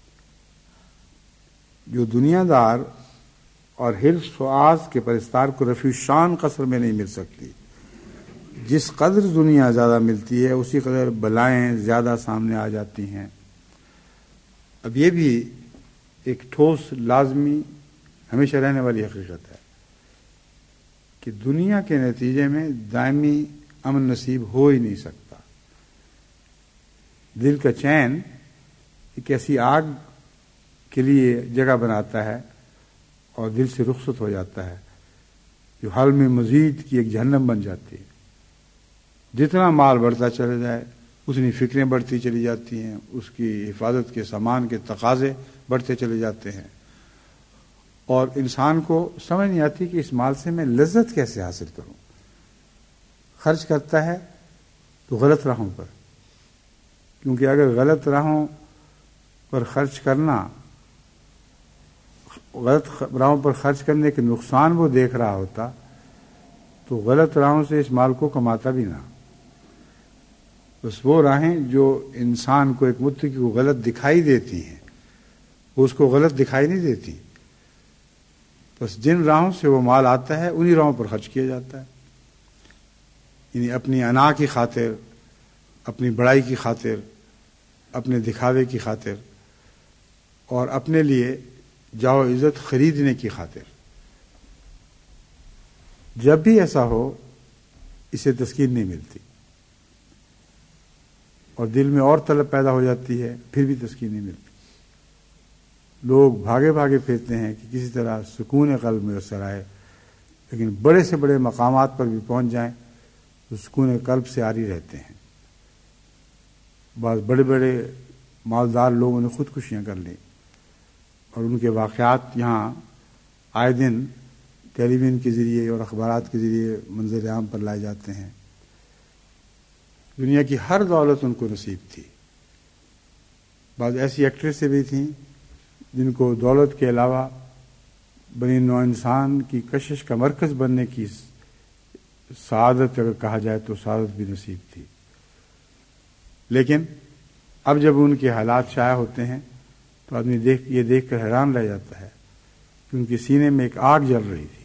جو دنیا دار اور حرص و آس کے پرستار کو رفیع الشان قصر میں نہیں مل سکتی۔ جس قدر دنیا زیادہ ملتی ہے اسی قدر بلائیں زیادہ سامنے آ جاتی ہیں۔ اب یہ بھی ایک ٹھوس، لازمی، ہمیشہ رہنے والی حقیقت ہے کہ دنیا کے نتیجے میں دائمی امن نصیب ہو ہی نہیں سکتا۔ دل کا چین ایک ایسی آگ کے لیے جگہ بناتا ہے اور دل سے رخصت ہو جاتا ہے، جو حال میں مزید کی ایک جہنم بن جاتی ہے۔ جتنا مال بڑھتا چلا جائے اتنی فکریں بڑھتی چلی جاتی ہیں، اس کی حفاظت کے سامان کے تقاضے بڑھتے چلے جاتے ہیں، اور انسان کو سمجھ نہیں آتی کہ اس مال سے میں لذت کیسے حاصل کروں۔ خرچ کرتا ہے تو غلط راہوں پر، کیونکہ اگر غلط راہوں پر خرچ کرنا، غلط راہوں پر خرچ کرنے کے نقصان وہ دیکھ رہا ہوتا تو غلط راہوں سے اس مال کو کماتا بھی نہ۔ بس وہ راہیں جو انسان کو، ایک متقی کو غلط دکھائی دیتی ہیں، وہ اس کو غلط دکھائی نہیں دیتی، بس جن راہوں سے وہ مال آتا ہے انہی راہوں پر خرچ کیا جاتا ہے، یعنی اپنی انا کی خاطر، اپنی بڑائی کی خاطر، اپنے دکھاوے کی خاطر، اور اپنے لیے جاؤ عزت خریدنے کی خاطر۔ جب بھی ایسا ہو اسے تسکین نہیں ملتی اور دل میں اور طلب پیدا ہو جاتی ہے، پھر بھی تسکین نہیں ملتی۔ لوگ بھاگے بھاگے پھرتے ہیں کہ کسی طرح سکون قلب میسر آئے، لیکن بڑے سے بڑے مقامات پر بھی پہنچ جائیں تو سکون قلب سے عاری رہتے ہیں۔ بعض بڑے بڑے مالدار لوگوں نے خودکشیاں کر لیں، اور ان کے واقعات یہاں آئے دن ٹیلی ویژن کے ذریعے اور اخبارات کے ذریعے منظر عام پر لائے جاتے ہیں۔ دنیا کی ہر دولت ان کو نصیب تھی۔ بعض ایسی ایکٹریسیں بھی تھیں جن کو دولت کے علاوہ بنی نوع انسان کی کشش کا مرکز بننے کی سعادت اگر کہا جائے تو سعادت بھی نصیب تھی، لیکن اب جب ان کے حالات شائع ہوتے ہیں تو آدمی یہ دیکھ کر حیران رہ جاتا ہے کہ ان کے سینے میں ایک آگ جل رہی تھی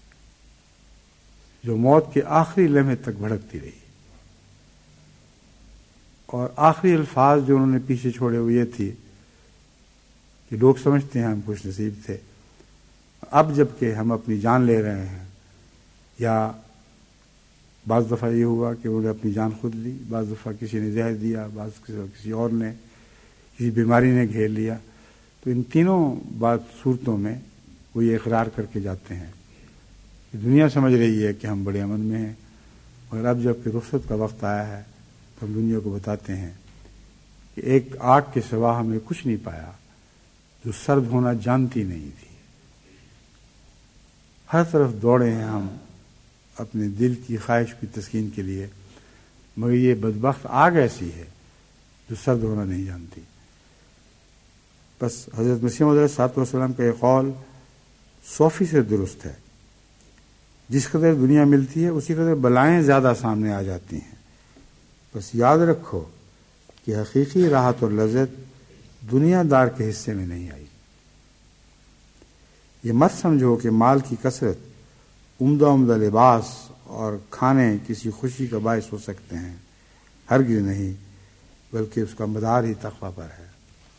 جو موت کے آخری لمحے تک بھڑکتی رہی، اور آخری الفاظ جو انہوں نے پیچھے چھوڑے وہ یہ تھی کہ لوگ سمجھتے ہیں ہم خوش نصیب تھے، اب جب کہ ہم اپنی جان لے رہے ہیں یا بعض دفعہ یہ ہوا کہ انہوں نے اپنی جان خود لی، بعض دفعہ کسی نے زہر دیا، بعض کسی اور نے، کسی بیماری نے گھیر لیا. تو ان تینوں صورتوں میں وہ یہ اقرار کر کے جاتے ہیں کہ دنیا سمجھ رہی ہے کہ ہم بڑے امن میں ہیں، مگر اب جب کہ رخصت کا وقت آیا ہے تو ہم دنیا کو بتاتے ہیں کہ ایک آگ کے سوا ہم نے کچھ نہیں پایا جو سرد ہونا جانتی نہیں تھی. ہر طرف دوڑے ہیں ہم اپنے دل کی خواہش کی تسکین کے لیے، مگر یہ بدبخت آگ ایسی ہے جو سرد ہونا نہیں جانتی. بس حضرت مسیح موعود علیہ الصلوۃ والسلام کا یہ قول 100% درست ہے. جس قدر دنیا ملتی ہے اسی قدر بلائیں زیادہ سامنے آ جاتی ہیں. بس یاد رکھو کہ حقیقی راحت اور لذت دنیا دار کے حصے میں نہیں آئی. یہ مت سمجھو کہ مال کی کثرت، عمدہ لباس اور کھانے کسی خوشی کا باعث ہو سکتے ہیں. ہرگز نہیں، بلکہ اس کا مدار ہی تقویٰ پر ہے.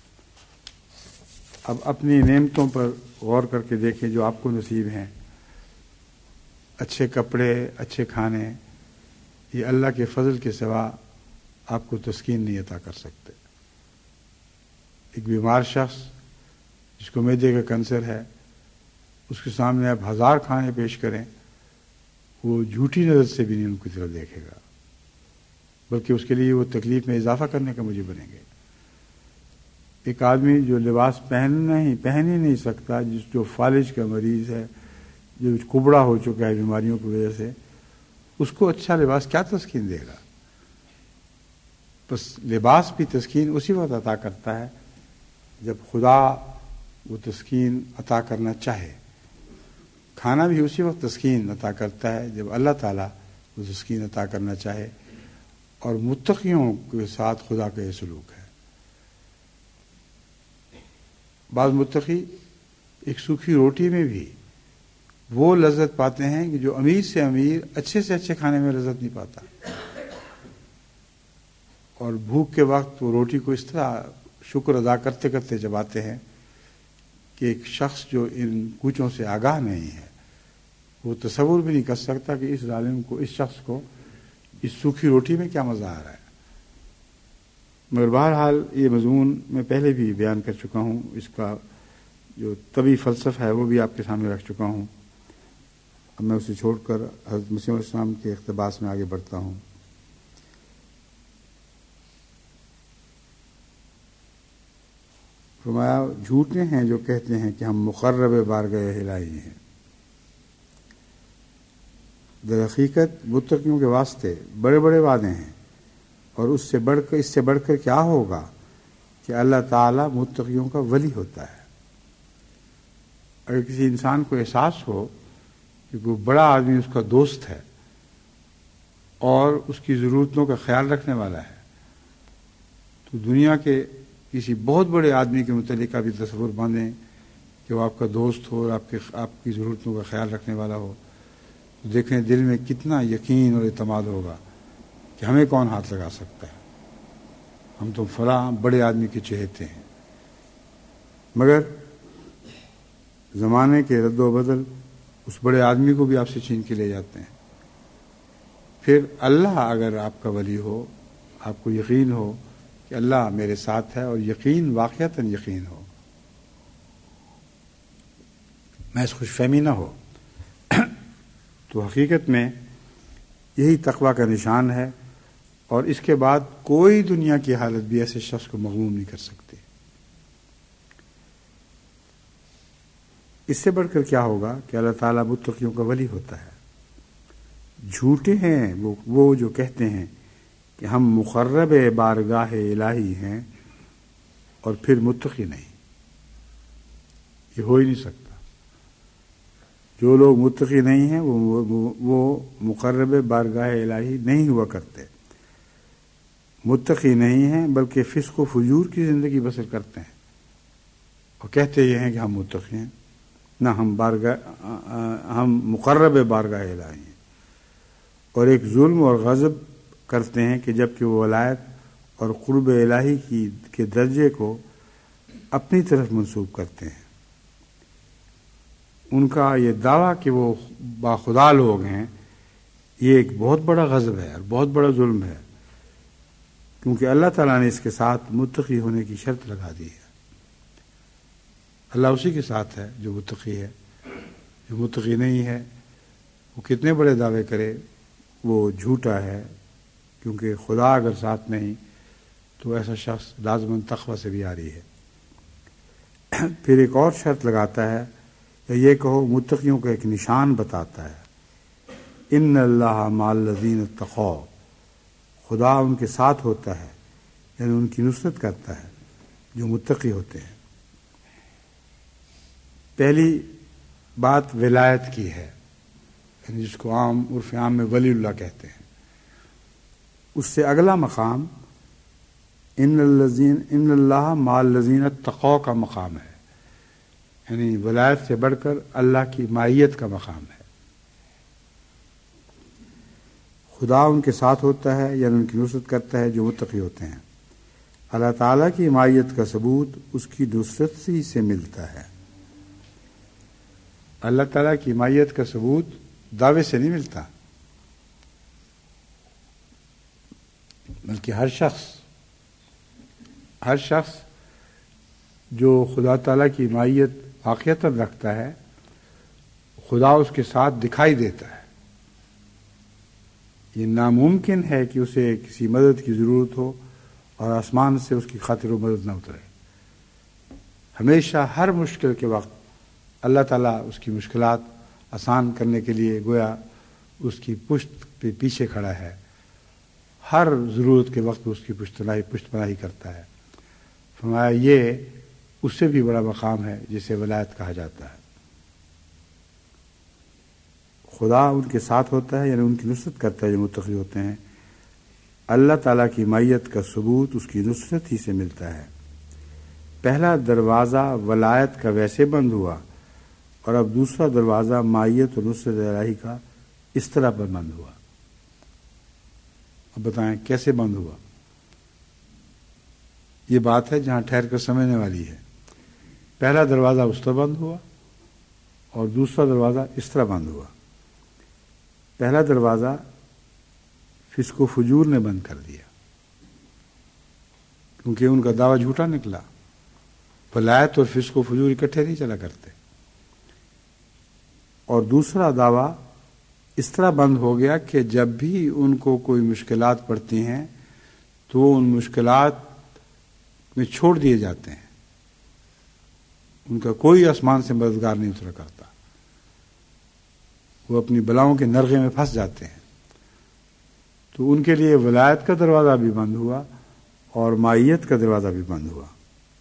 اب اپنی نعمتوں پر غور کر کے دیکھیں جو آپ کو نصیب ہیں. اچھے کپڑے، اچھے کھانے، یہ اللہ کے فضل کے سوا آپ کو تسکین نہیں عطا کر سکتے. ایک بیمار شخص جس کو معدے کا کینسر ہے، اس کے سامنے آپ 1000 کھانے پیش کریں، وہ جھوٹی نظر سے بھی نہیں ان کی طرف دیکھے گا، بلکہ اس کے لیے وہ تکلیف میں اضافہ کرنے کا موجب بنیں گے. ایک آدمی جو لباس پہن ہی نہیں سکتا، جو فالج کا مریض ہے، جو کبڑا ہو چکا ہے بیماریوں کی وجہ سے، اس کو اچھا لباس کیا تسکین دے گا؟ بس لباس بھی تسکین اسی وقت عطا کرتا ہے جب خدا وہ تسکین عطا کرنا چاہے. کھانا بھی اسی وقت تسکین عطا کرتا ہے جب اللہ تعالیٰ وہ تسکین عطا کرنا چاہے. اور متقیوں کے ساتھ خدا کا یہ سلوک ہے. بعض متقی ایک سوکھی روٹی میں بھی وہ لذت پاتے ہیں کہ جو امیر سے امیر اچھے سے اچھے کھانے میں لذت نہیں پاتا. اور بھوک کے وقت وہ روٹی کو اس طرح شکر ادا کرتے کرتے چباتے ہیں کہ ایک شخص جو ان کوچوں سے آگاہ نہیں ہے وہ تصور بھی نہیں کر سکتا کہ اس ظالم کو، اس شخص کو اس سوکھی روٹی میں کیا مزہ آ رہا ہے. مگر بہرحال یہ مضمون میں پہلے بھی بیان کر چکا ہوں، اس کا جو طبی فلسفہ ہے وہ بھی آپ کے سامنے رکھ چکا ہوں. اب میں اسے چھوڑ کر حضرت مسیح علیہ السلام کے اقتباس میں آگے بڑھتا ہوں. فرمایا جھوٹے ہیں جو کہتے ہیں کہ ہم مقرب بارگاہ الہی ہیں. در حقیقت متقیوں کے واسطے بڑے بڑے وعدے ہیں، اور اس سے بڑھ کر کیا ہوگا کہ اللہ تعالیٰ متقیوں کا ولی ہوتا ہے. اگر کسی انسان کو احساس ہو کہ کوئی بڑا آدمی اس کا دوست ہے اور اس کی ضرورتوں کا خیال رکھنے والا ہے، تو دنیا کے کسی بہت بڑے آدمی کے متعلق بھی تصور باندھیں کہ وہ آپ کا دوست ہو اور آپ کی ضرورتوں کا خیال رکھنے والا ہو، تو دیکھیں دل میں کتنا یقین اور اعتماد ہوگا کہ ہمیں کون ہاتھ لگا سکتا ہے، ہم تو فلاں بڑے آدمی کے چہیتے ہیں. مگر زمانے کے رد و بدل اس بڑے آدمی کو بھی آپ سے چھین کے لے جاتے ہیں. پھر اللہ اگر آپ کا ولی ہو، آپ کو یقین ہو کہ اللہ میرے ساتھ ہے، اور یقین واقعتاً یقین ہو، محض خوش فہمی نہ ہو، تو حقیقت میں یہی تقویٰ کا نشان ہے. اور اس کے بعد کوئی دنیا کی حالت بھی ایسے شخص کو مغموم نہیں کر سکتی. اس سے بڑھ کر کیا ہوگا کہ اللہ تعالیٰ متقیوں کا ولی ہوتا ہے. جھوٹے ہیں وہ جو کہتے ہیں کہ ہم مقرب بارگاہ الہی ہیں اور پھر متقی نہیں. یہ ہو ہی نہیں سکتا. جو لوگ متقی نہیں ہیں وہ مقرب بارگاہ الہی نہیں ہوا کرتے. متقی نہیں ہیں بلکہ فسق و فجور کی زندگی بسر کرتے ہیں اور کہتے یہ ہیں کہ ہم متقی ہیں. نہ، ہم مقرب بارگاہ الہی ہیں. اور ایک ظلم اور غضب کرتے ہیں کہ جبکہ وہ ولایت اور قرب الہی کے درجے کو اپنی طرف منسوب کرتے ہیں. ان کا یہ دعویٰ کہ وہ باخدا لوگ ہیں، یہ ایک بہت بڑا غضب ہے اور بہت بڑا ظلم ہے، کیونکہ اللہ تعالیٰ نے اس کے ساتھ متقی ہونے کی شرط لگا دی ہے۔ اللہ اسی کے ساتھ ہے جو متقی ہے، جو متقی نہیں ہے وہ کتنے بڑے دعوے کرے وہ جھوٹا ہے، کیونکہ خدا اگر ساتھ نہیں تو ایسا شخص لازماً تقوی سے بھی عاری ہے۔ پھر ایک اور شرط لگاتا ہے، یا یہ کہو متقیوں کا ایک نشان بتاتا ہے، ان اللہ مع الذین اتقوا، خدا ان کے ساتھ ہوتا ہے، یعنی ان کی نصرت کرتا ہے جو متقی ہوتے ہیں۔ پہلی بات ولایت کی ہے، یعنی جس کو عرف عام میں ولی اللہ کہتے ہیں۔ اس سے اگلا مقام ان اللہ مع الذین اتقوا کا مقام ہے، یعنی ولایت سے بڑھ کر اللہ کی معیت کا مقام ہے۔ خدا ان کے ساتھ ہوتا ہے، یعنی ان کی نصرت کرتا ہے جو متقی ہوتے ہیں۔ اللہ تعالیٰ کی معیت کا ثبوت اس کی نصرت ہی سے ملتا ہے۔ اللہ تعالیٰ کی معیت کا ثبوت دعوے سے نہیں ملتا، بلکہ ہر شخص جو خدا تعالیٰ کی معیت واقعتاً رکھتا ہے، خدا اس کے ساتھ دکھائی دیتا ہے۔ یہ ناممکن ہے کہ اسے کسی مدد کی ضرورت ہو اور آسمان سے اس کی خاطر و مدد نہ اترے۔ ہمیشہ ہر مشکل کے وقت اللہ تعالیٰ اس کی مشکلات آسان کرنے کے لیے گویا اس کی پشت پہ پیچھے کھڑا ہے، ہر ضرورت کے وقت اس کی پشت پناہی کرتا ہے۔ فرمایا یہ اس سے بھی بڑا مقام ہے جسے ولایت کہا جاتا ہے۔ خدا ان کے ساتھ ہوتا ہے، یعنی ان کی نصرت کرتا ہے جو متقی ہوتے ہیں۔ اللہ تعالیٰ کی معیت کا ثبوت اس کی نصرت ہی سے ملتا ہے۔ پہلا دروازہ ولایت کا ویسے بند ہوا، اور اب دوسرا دروازہ معیت اور نصرت الہی کا اس طرح پر بند ہوا۔ اب بتائیں کیسے بند ہوا؟ یہ بات ہے جہاں ٹھہر کر سمجھنے والی ہے۔ پہلا دروازہ اس طرح بند ہوا اور دوسرا دروازہ اس طرح بند ہوا۔ پہلا دروازہ فسق و فجور نے بند کر دیا، کیونکہ ان کا دعویٰ جھوٹا نکلا۔ ولایت اور فسق و فجور اکٹھے نہیں چلا کرتے۔ اور دوسرا دعویٰ اس طرح بند ہو گیا کہ جب بھی ان کو کوئی مشکلات پڑتی ہیں تو وہ ان مشکلات میں چھوڑ دیے جاتے ہیں، ان کا کوئی آسمان سے مددگار نہیں اترا کرتا، وہ اپنی بلاؤں کے نرغے میں پھنس جاتے ہیں۔ تو ان کے لیے ولایت کا دروازہ بھی بند ہوا اور معیت کا دروازہ بھی بند ہوا۔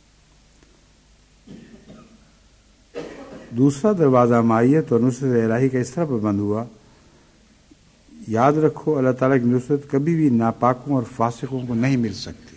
دوسرا دروازہ معیت اور نصرت الہی کا اس طرح پر بند ہوا۔ یاد رکھو اللہ تعالیٰ کی نصرت کبھی بھی ناپاکوں اور فاسقوں کو نہیں مل سکتی،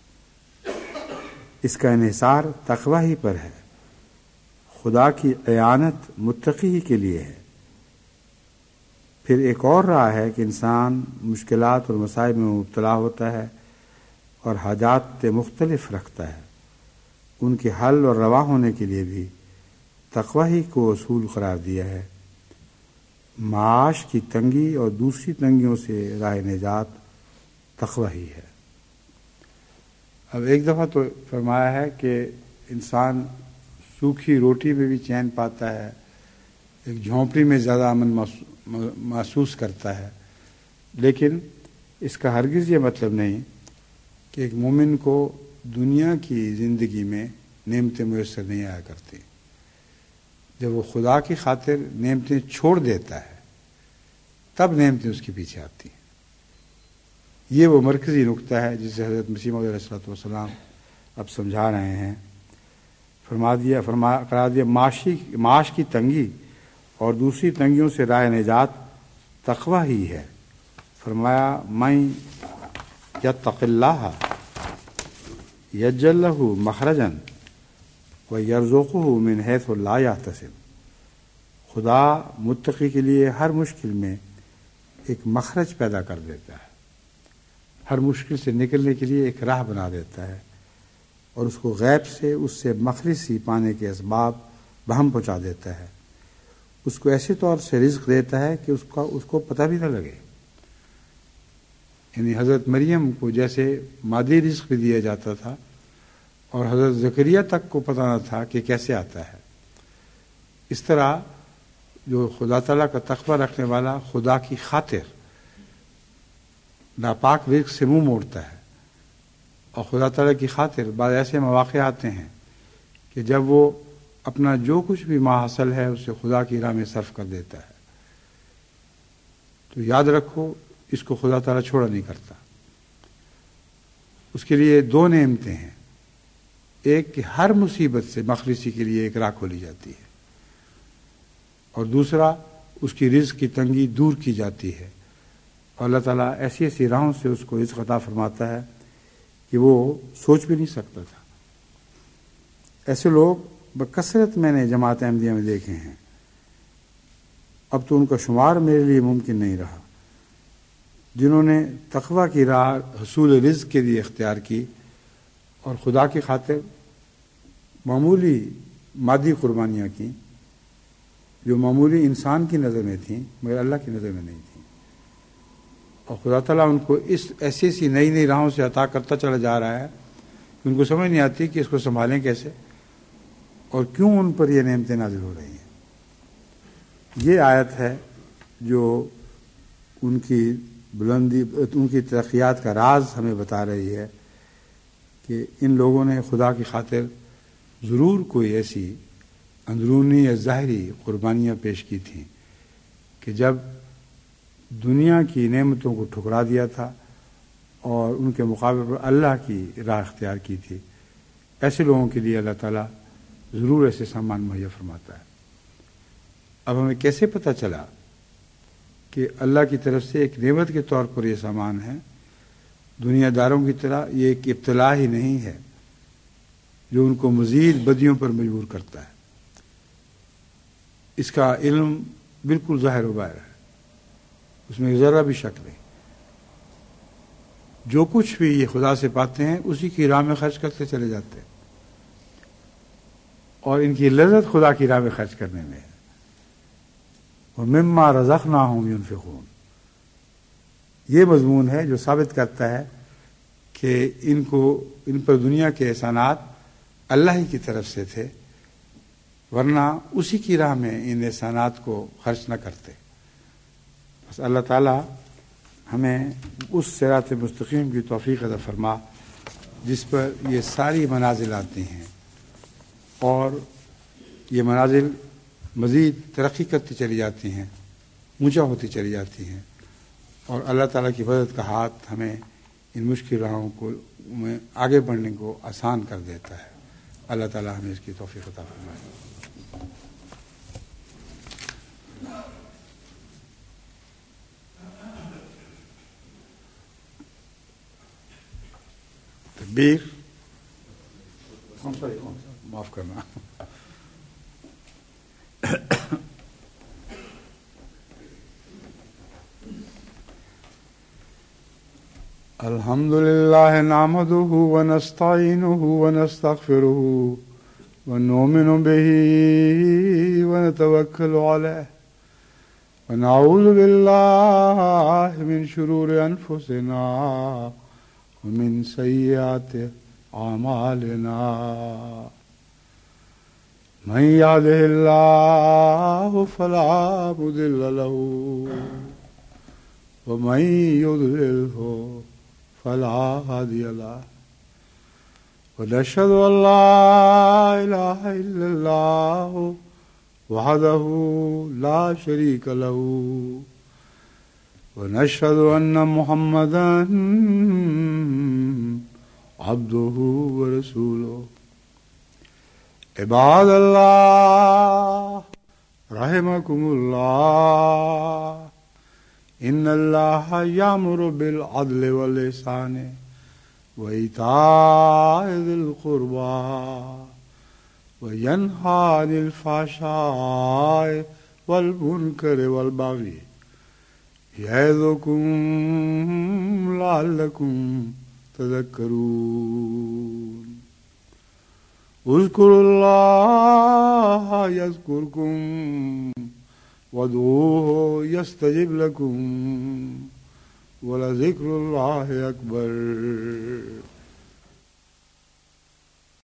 اس کا انحصار تقوی ہی پر ہے۔ خدا کی اعانت متقی ہی کے لیے ہے۔ پھر ایک اور راہ ہے کہ انسان مشکلات اور مصائب میں مبتلا ہوتا ہے اور حاجات مختلف رکھتا ہے، ان کے حل اور روا ہونے کے لیے بھی تقوی ہی کو اصول قرار دیا ہے۔ معاش کی تنگی اور دوسری تنگیوں سے راہ نجات تقوی ہی ہے۔ اب ایک دفعہ تو فرمایا ہے کہ انسان سوکھی روٹی میں بھی چین پاتا ہے، ایک جھونپڑی میں زیادہ امن محسوس کرتا ہے، لیکن اس کا ہرگز یہ مطلب نہیں کہ ایک مومن کو دنیا کی زندگی میں نعمتیں میسر نہیں آیا کرتی۔ جب وہ خدا کی خاطر نعمتیں چھوڑ دیتا ہے تب نعمتیں اس کے پیچھے آتی ہیں۔ یہ وہ مرکزی نقطہ ہے جسے حضرت مسیح موعود علیہ السلام اب سمجھا رہے ہیں۔ قرار دیا معاش کی تنگی اور دوسری تنگیوں سے راہ نجات تقوی ہی ہے۔ فرمایا من یتق اللہ یجعل لہ مخرجا وَيَرْزُقُهُ مِنْ حَيْثُ لَا يَحْتَسِبُ۔ خدا متقی کے لیے ہر مشکل میں ایک مخرج پیدا کر دیتا ہے، ہر مشکل سے نکلنے کے لیے ایک راہ بنا دیتا ہے، اور اس کو غیب سے اس سے مخرج سی پانے کے اسباب بہم پہنچا دیتا ہے۔ اس کو ایسے طور سے رزق دیتا ہے کہ اس کو پتہ بھی نہ لگے۔ یعنی حضرت مریم کو جیسے مادی رزق بھی دیا جاتا تھا اور حضرت زکریا تک کو پتہ نہ تھا کہ کیسے آتا ہے، اس طرح جو خدا تعالیٰ کا تقوی رکھنے والا خدا کی خاطر ناپاک رزق سے منہ موڑتا ہے، اور خدا تعالیٰ کی خاطر بعض ایسے مواقع آتے ہیں کہ جب وہ اپنا جو کچھ بھی ما حاصل ہے اسے خدا کی راہ میں صرف کر دیتا ہے، تو یاد رکھو اس کو خدا تعالیٰ چھوڑا نہیں کرتا۔ اس کے لیے دو نعمتیں ہیں، ایک کہ ہر مصیبت سے مخلصی کے لیے ایک راہ کھولی جاتی ہے، اور دوسرا اس کی رزق کی تنگی دور کی جاتی ہے، اور اللہ تعالیٰ ایسی ایسی راہوں سے اس کو رزق عطا فرماتا ہے کہ وہ سوچ بھی نہیں سکتا تھا۔ ایسے لوگ بکثرت میں نے جماعت احمدیہ میں دیکھے ہیں، اب تو ان کا شمار میرے لیے ممکن نہیں رہا، جنہوں نے تقوی کی راہ حصول رزق کے لیے اختیار کی اور خدا کی خاطر معمولی مادی قربانیاں کیں جو معمولی انسان کی نظر میں تھیں مگر اللہ کی نظر میں نہیں تھیں، اور خدا تعالیٰ ان کو ایسی ایسی نئی نئی راہوں سے عطا کرتا چلا جا رہا ہے کہ ان کو سمجھ نہیں آتی کہ اس کو سنبھالیں کیسے اور کیوں ان پر یہ نعمتیں نازل ہو رہی ہیں۔ یہ آیت ہے جو ان کی بلندی، ان کی ترقیات کا راز ہمیں بتا رہی ہے کہ ان لوگوں نے خدا کی خاطر ضرور کوئی ایسی اندرونی یا ظاہری قربانیاں پیش کی تھیں کہ جب دنیا کی نعمتوں کو ٹھکرا دیا تھا اور ان کے مقابلے پر اللہ کی راہ اختیار کی تھی، ایسے لوگوں کے لیے اللہ تعالیٰ ضرور ایسے سامان مہیا فرماتا ہے۔ اب ہمیں کیسے پتہ چلا کہ اللہ کی طرف سے ایک نعمت کے طور پر یہ سامان ہے؟ دنیا داروں کی طرح یہ ایک ابتلا ہی نہیں ہے جو ان کو مزید بدیوں پر مجبور کرتا ہے، اس کا علم بالکل ظاہر و باہر ہے، اس میں ذرا بھی شک نہیں۔ جو کچھ بھی یہ خدا سے پاتے ہیں اسی کی راہ میں خرچ کرتے چلے جاتے ہیں، اور ان کی لذت خدا کی راہ میں خرچ کرنے میں ہے۔ وَمِمَّا رَزَقْنَاهُمْ يُنْفِقُونَ، یہ مضمون ہے جو ثابت کرتا ہے کہ ان پر دنیا کے احسانات اللہ ہی کی طرف سے تھے، ورنہ اسی کی راہ میں ان احسانات کو خرچ نہ کرتے۔ بس اللہ تعالیٰ ہمیں اس صراط مستقیم کی توفیق عطا فرما جس پر یہ ساری منازل آتی ہیں، اور یہ منازل مزید ترقی کرتی چلی جاتی ہیں، اونچا ہوتی چلی جاتی ہیں، اور اللہ تعالیٰ کی مدد کا ہاتھ ہمیں ان مشکل راہوں کو میں آگے بڑھنے کو آسان کر دیتا ہے۔ اللہ تعالیٰ ہمیں اس کی توفیق عطا فرمائے۔ تکبیر، معاف کرنا۔ الحمد للہ نحمده ونستعینه ونستغفره ونؤمن به ونتوکل علیہ ونعوذ باللہ من شرور انفسنا ومن سیئات اعمالنا، من یهده اللہ فلا مضل له ومن یضللہ فلا هادي له، ونشهد أن لا إله إلا الله وحده لا شريك له، ونشهد أن محمدا عبده ورسوله۔ عباد الله رحمكم الله، ان اللہ یامر بالعدل والإحسان وإیتاء ذی القربى وینہی عن الفحشاء والمنکر والبغی یعظکم لعلکم تذکرون۔ اذکروا اللہ یذکرکم وادعوه يستجب لكم وَلَذِكْرُ اللَّهِ أَكْبَرُ.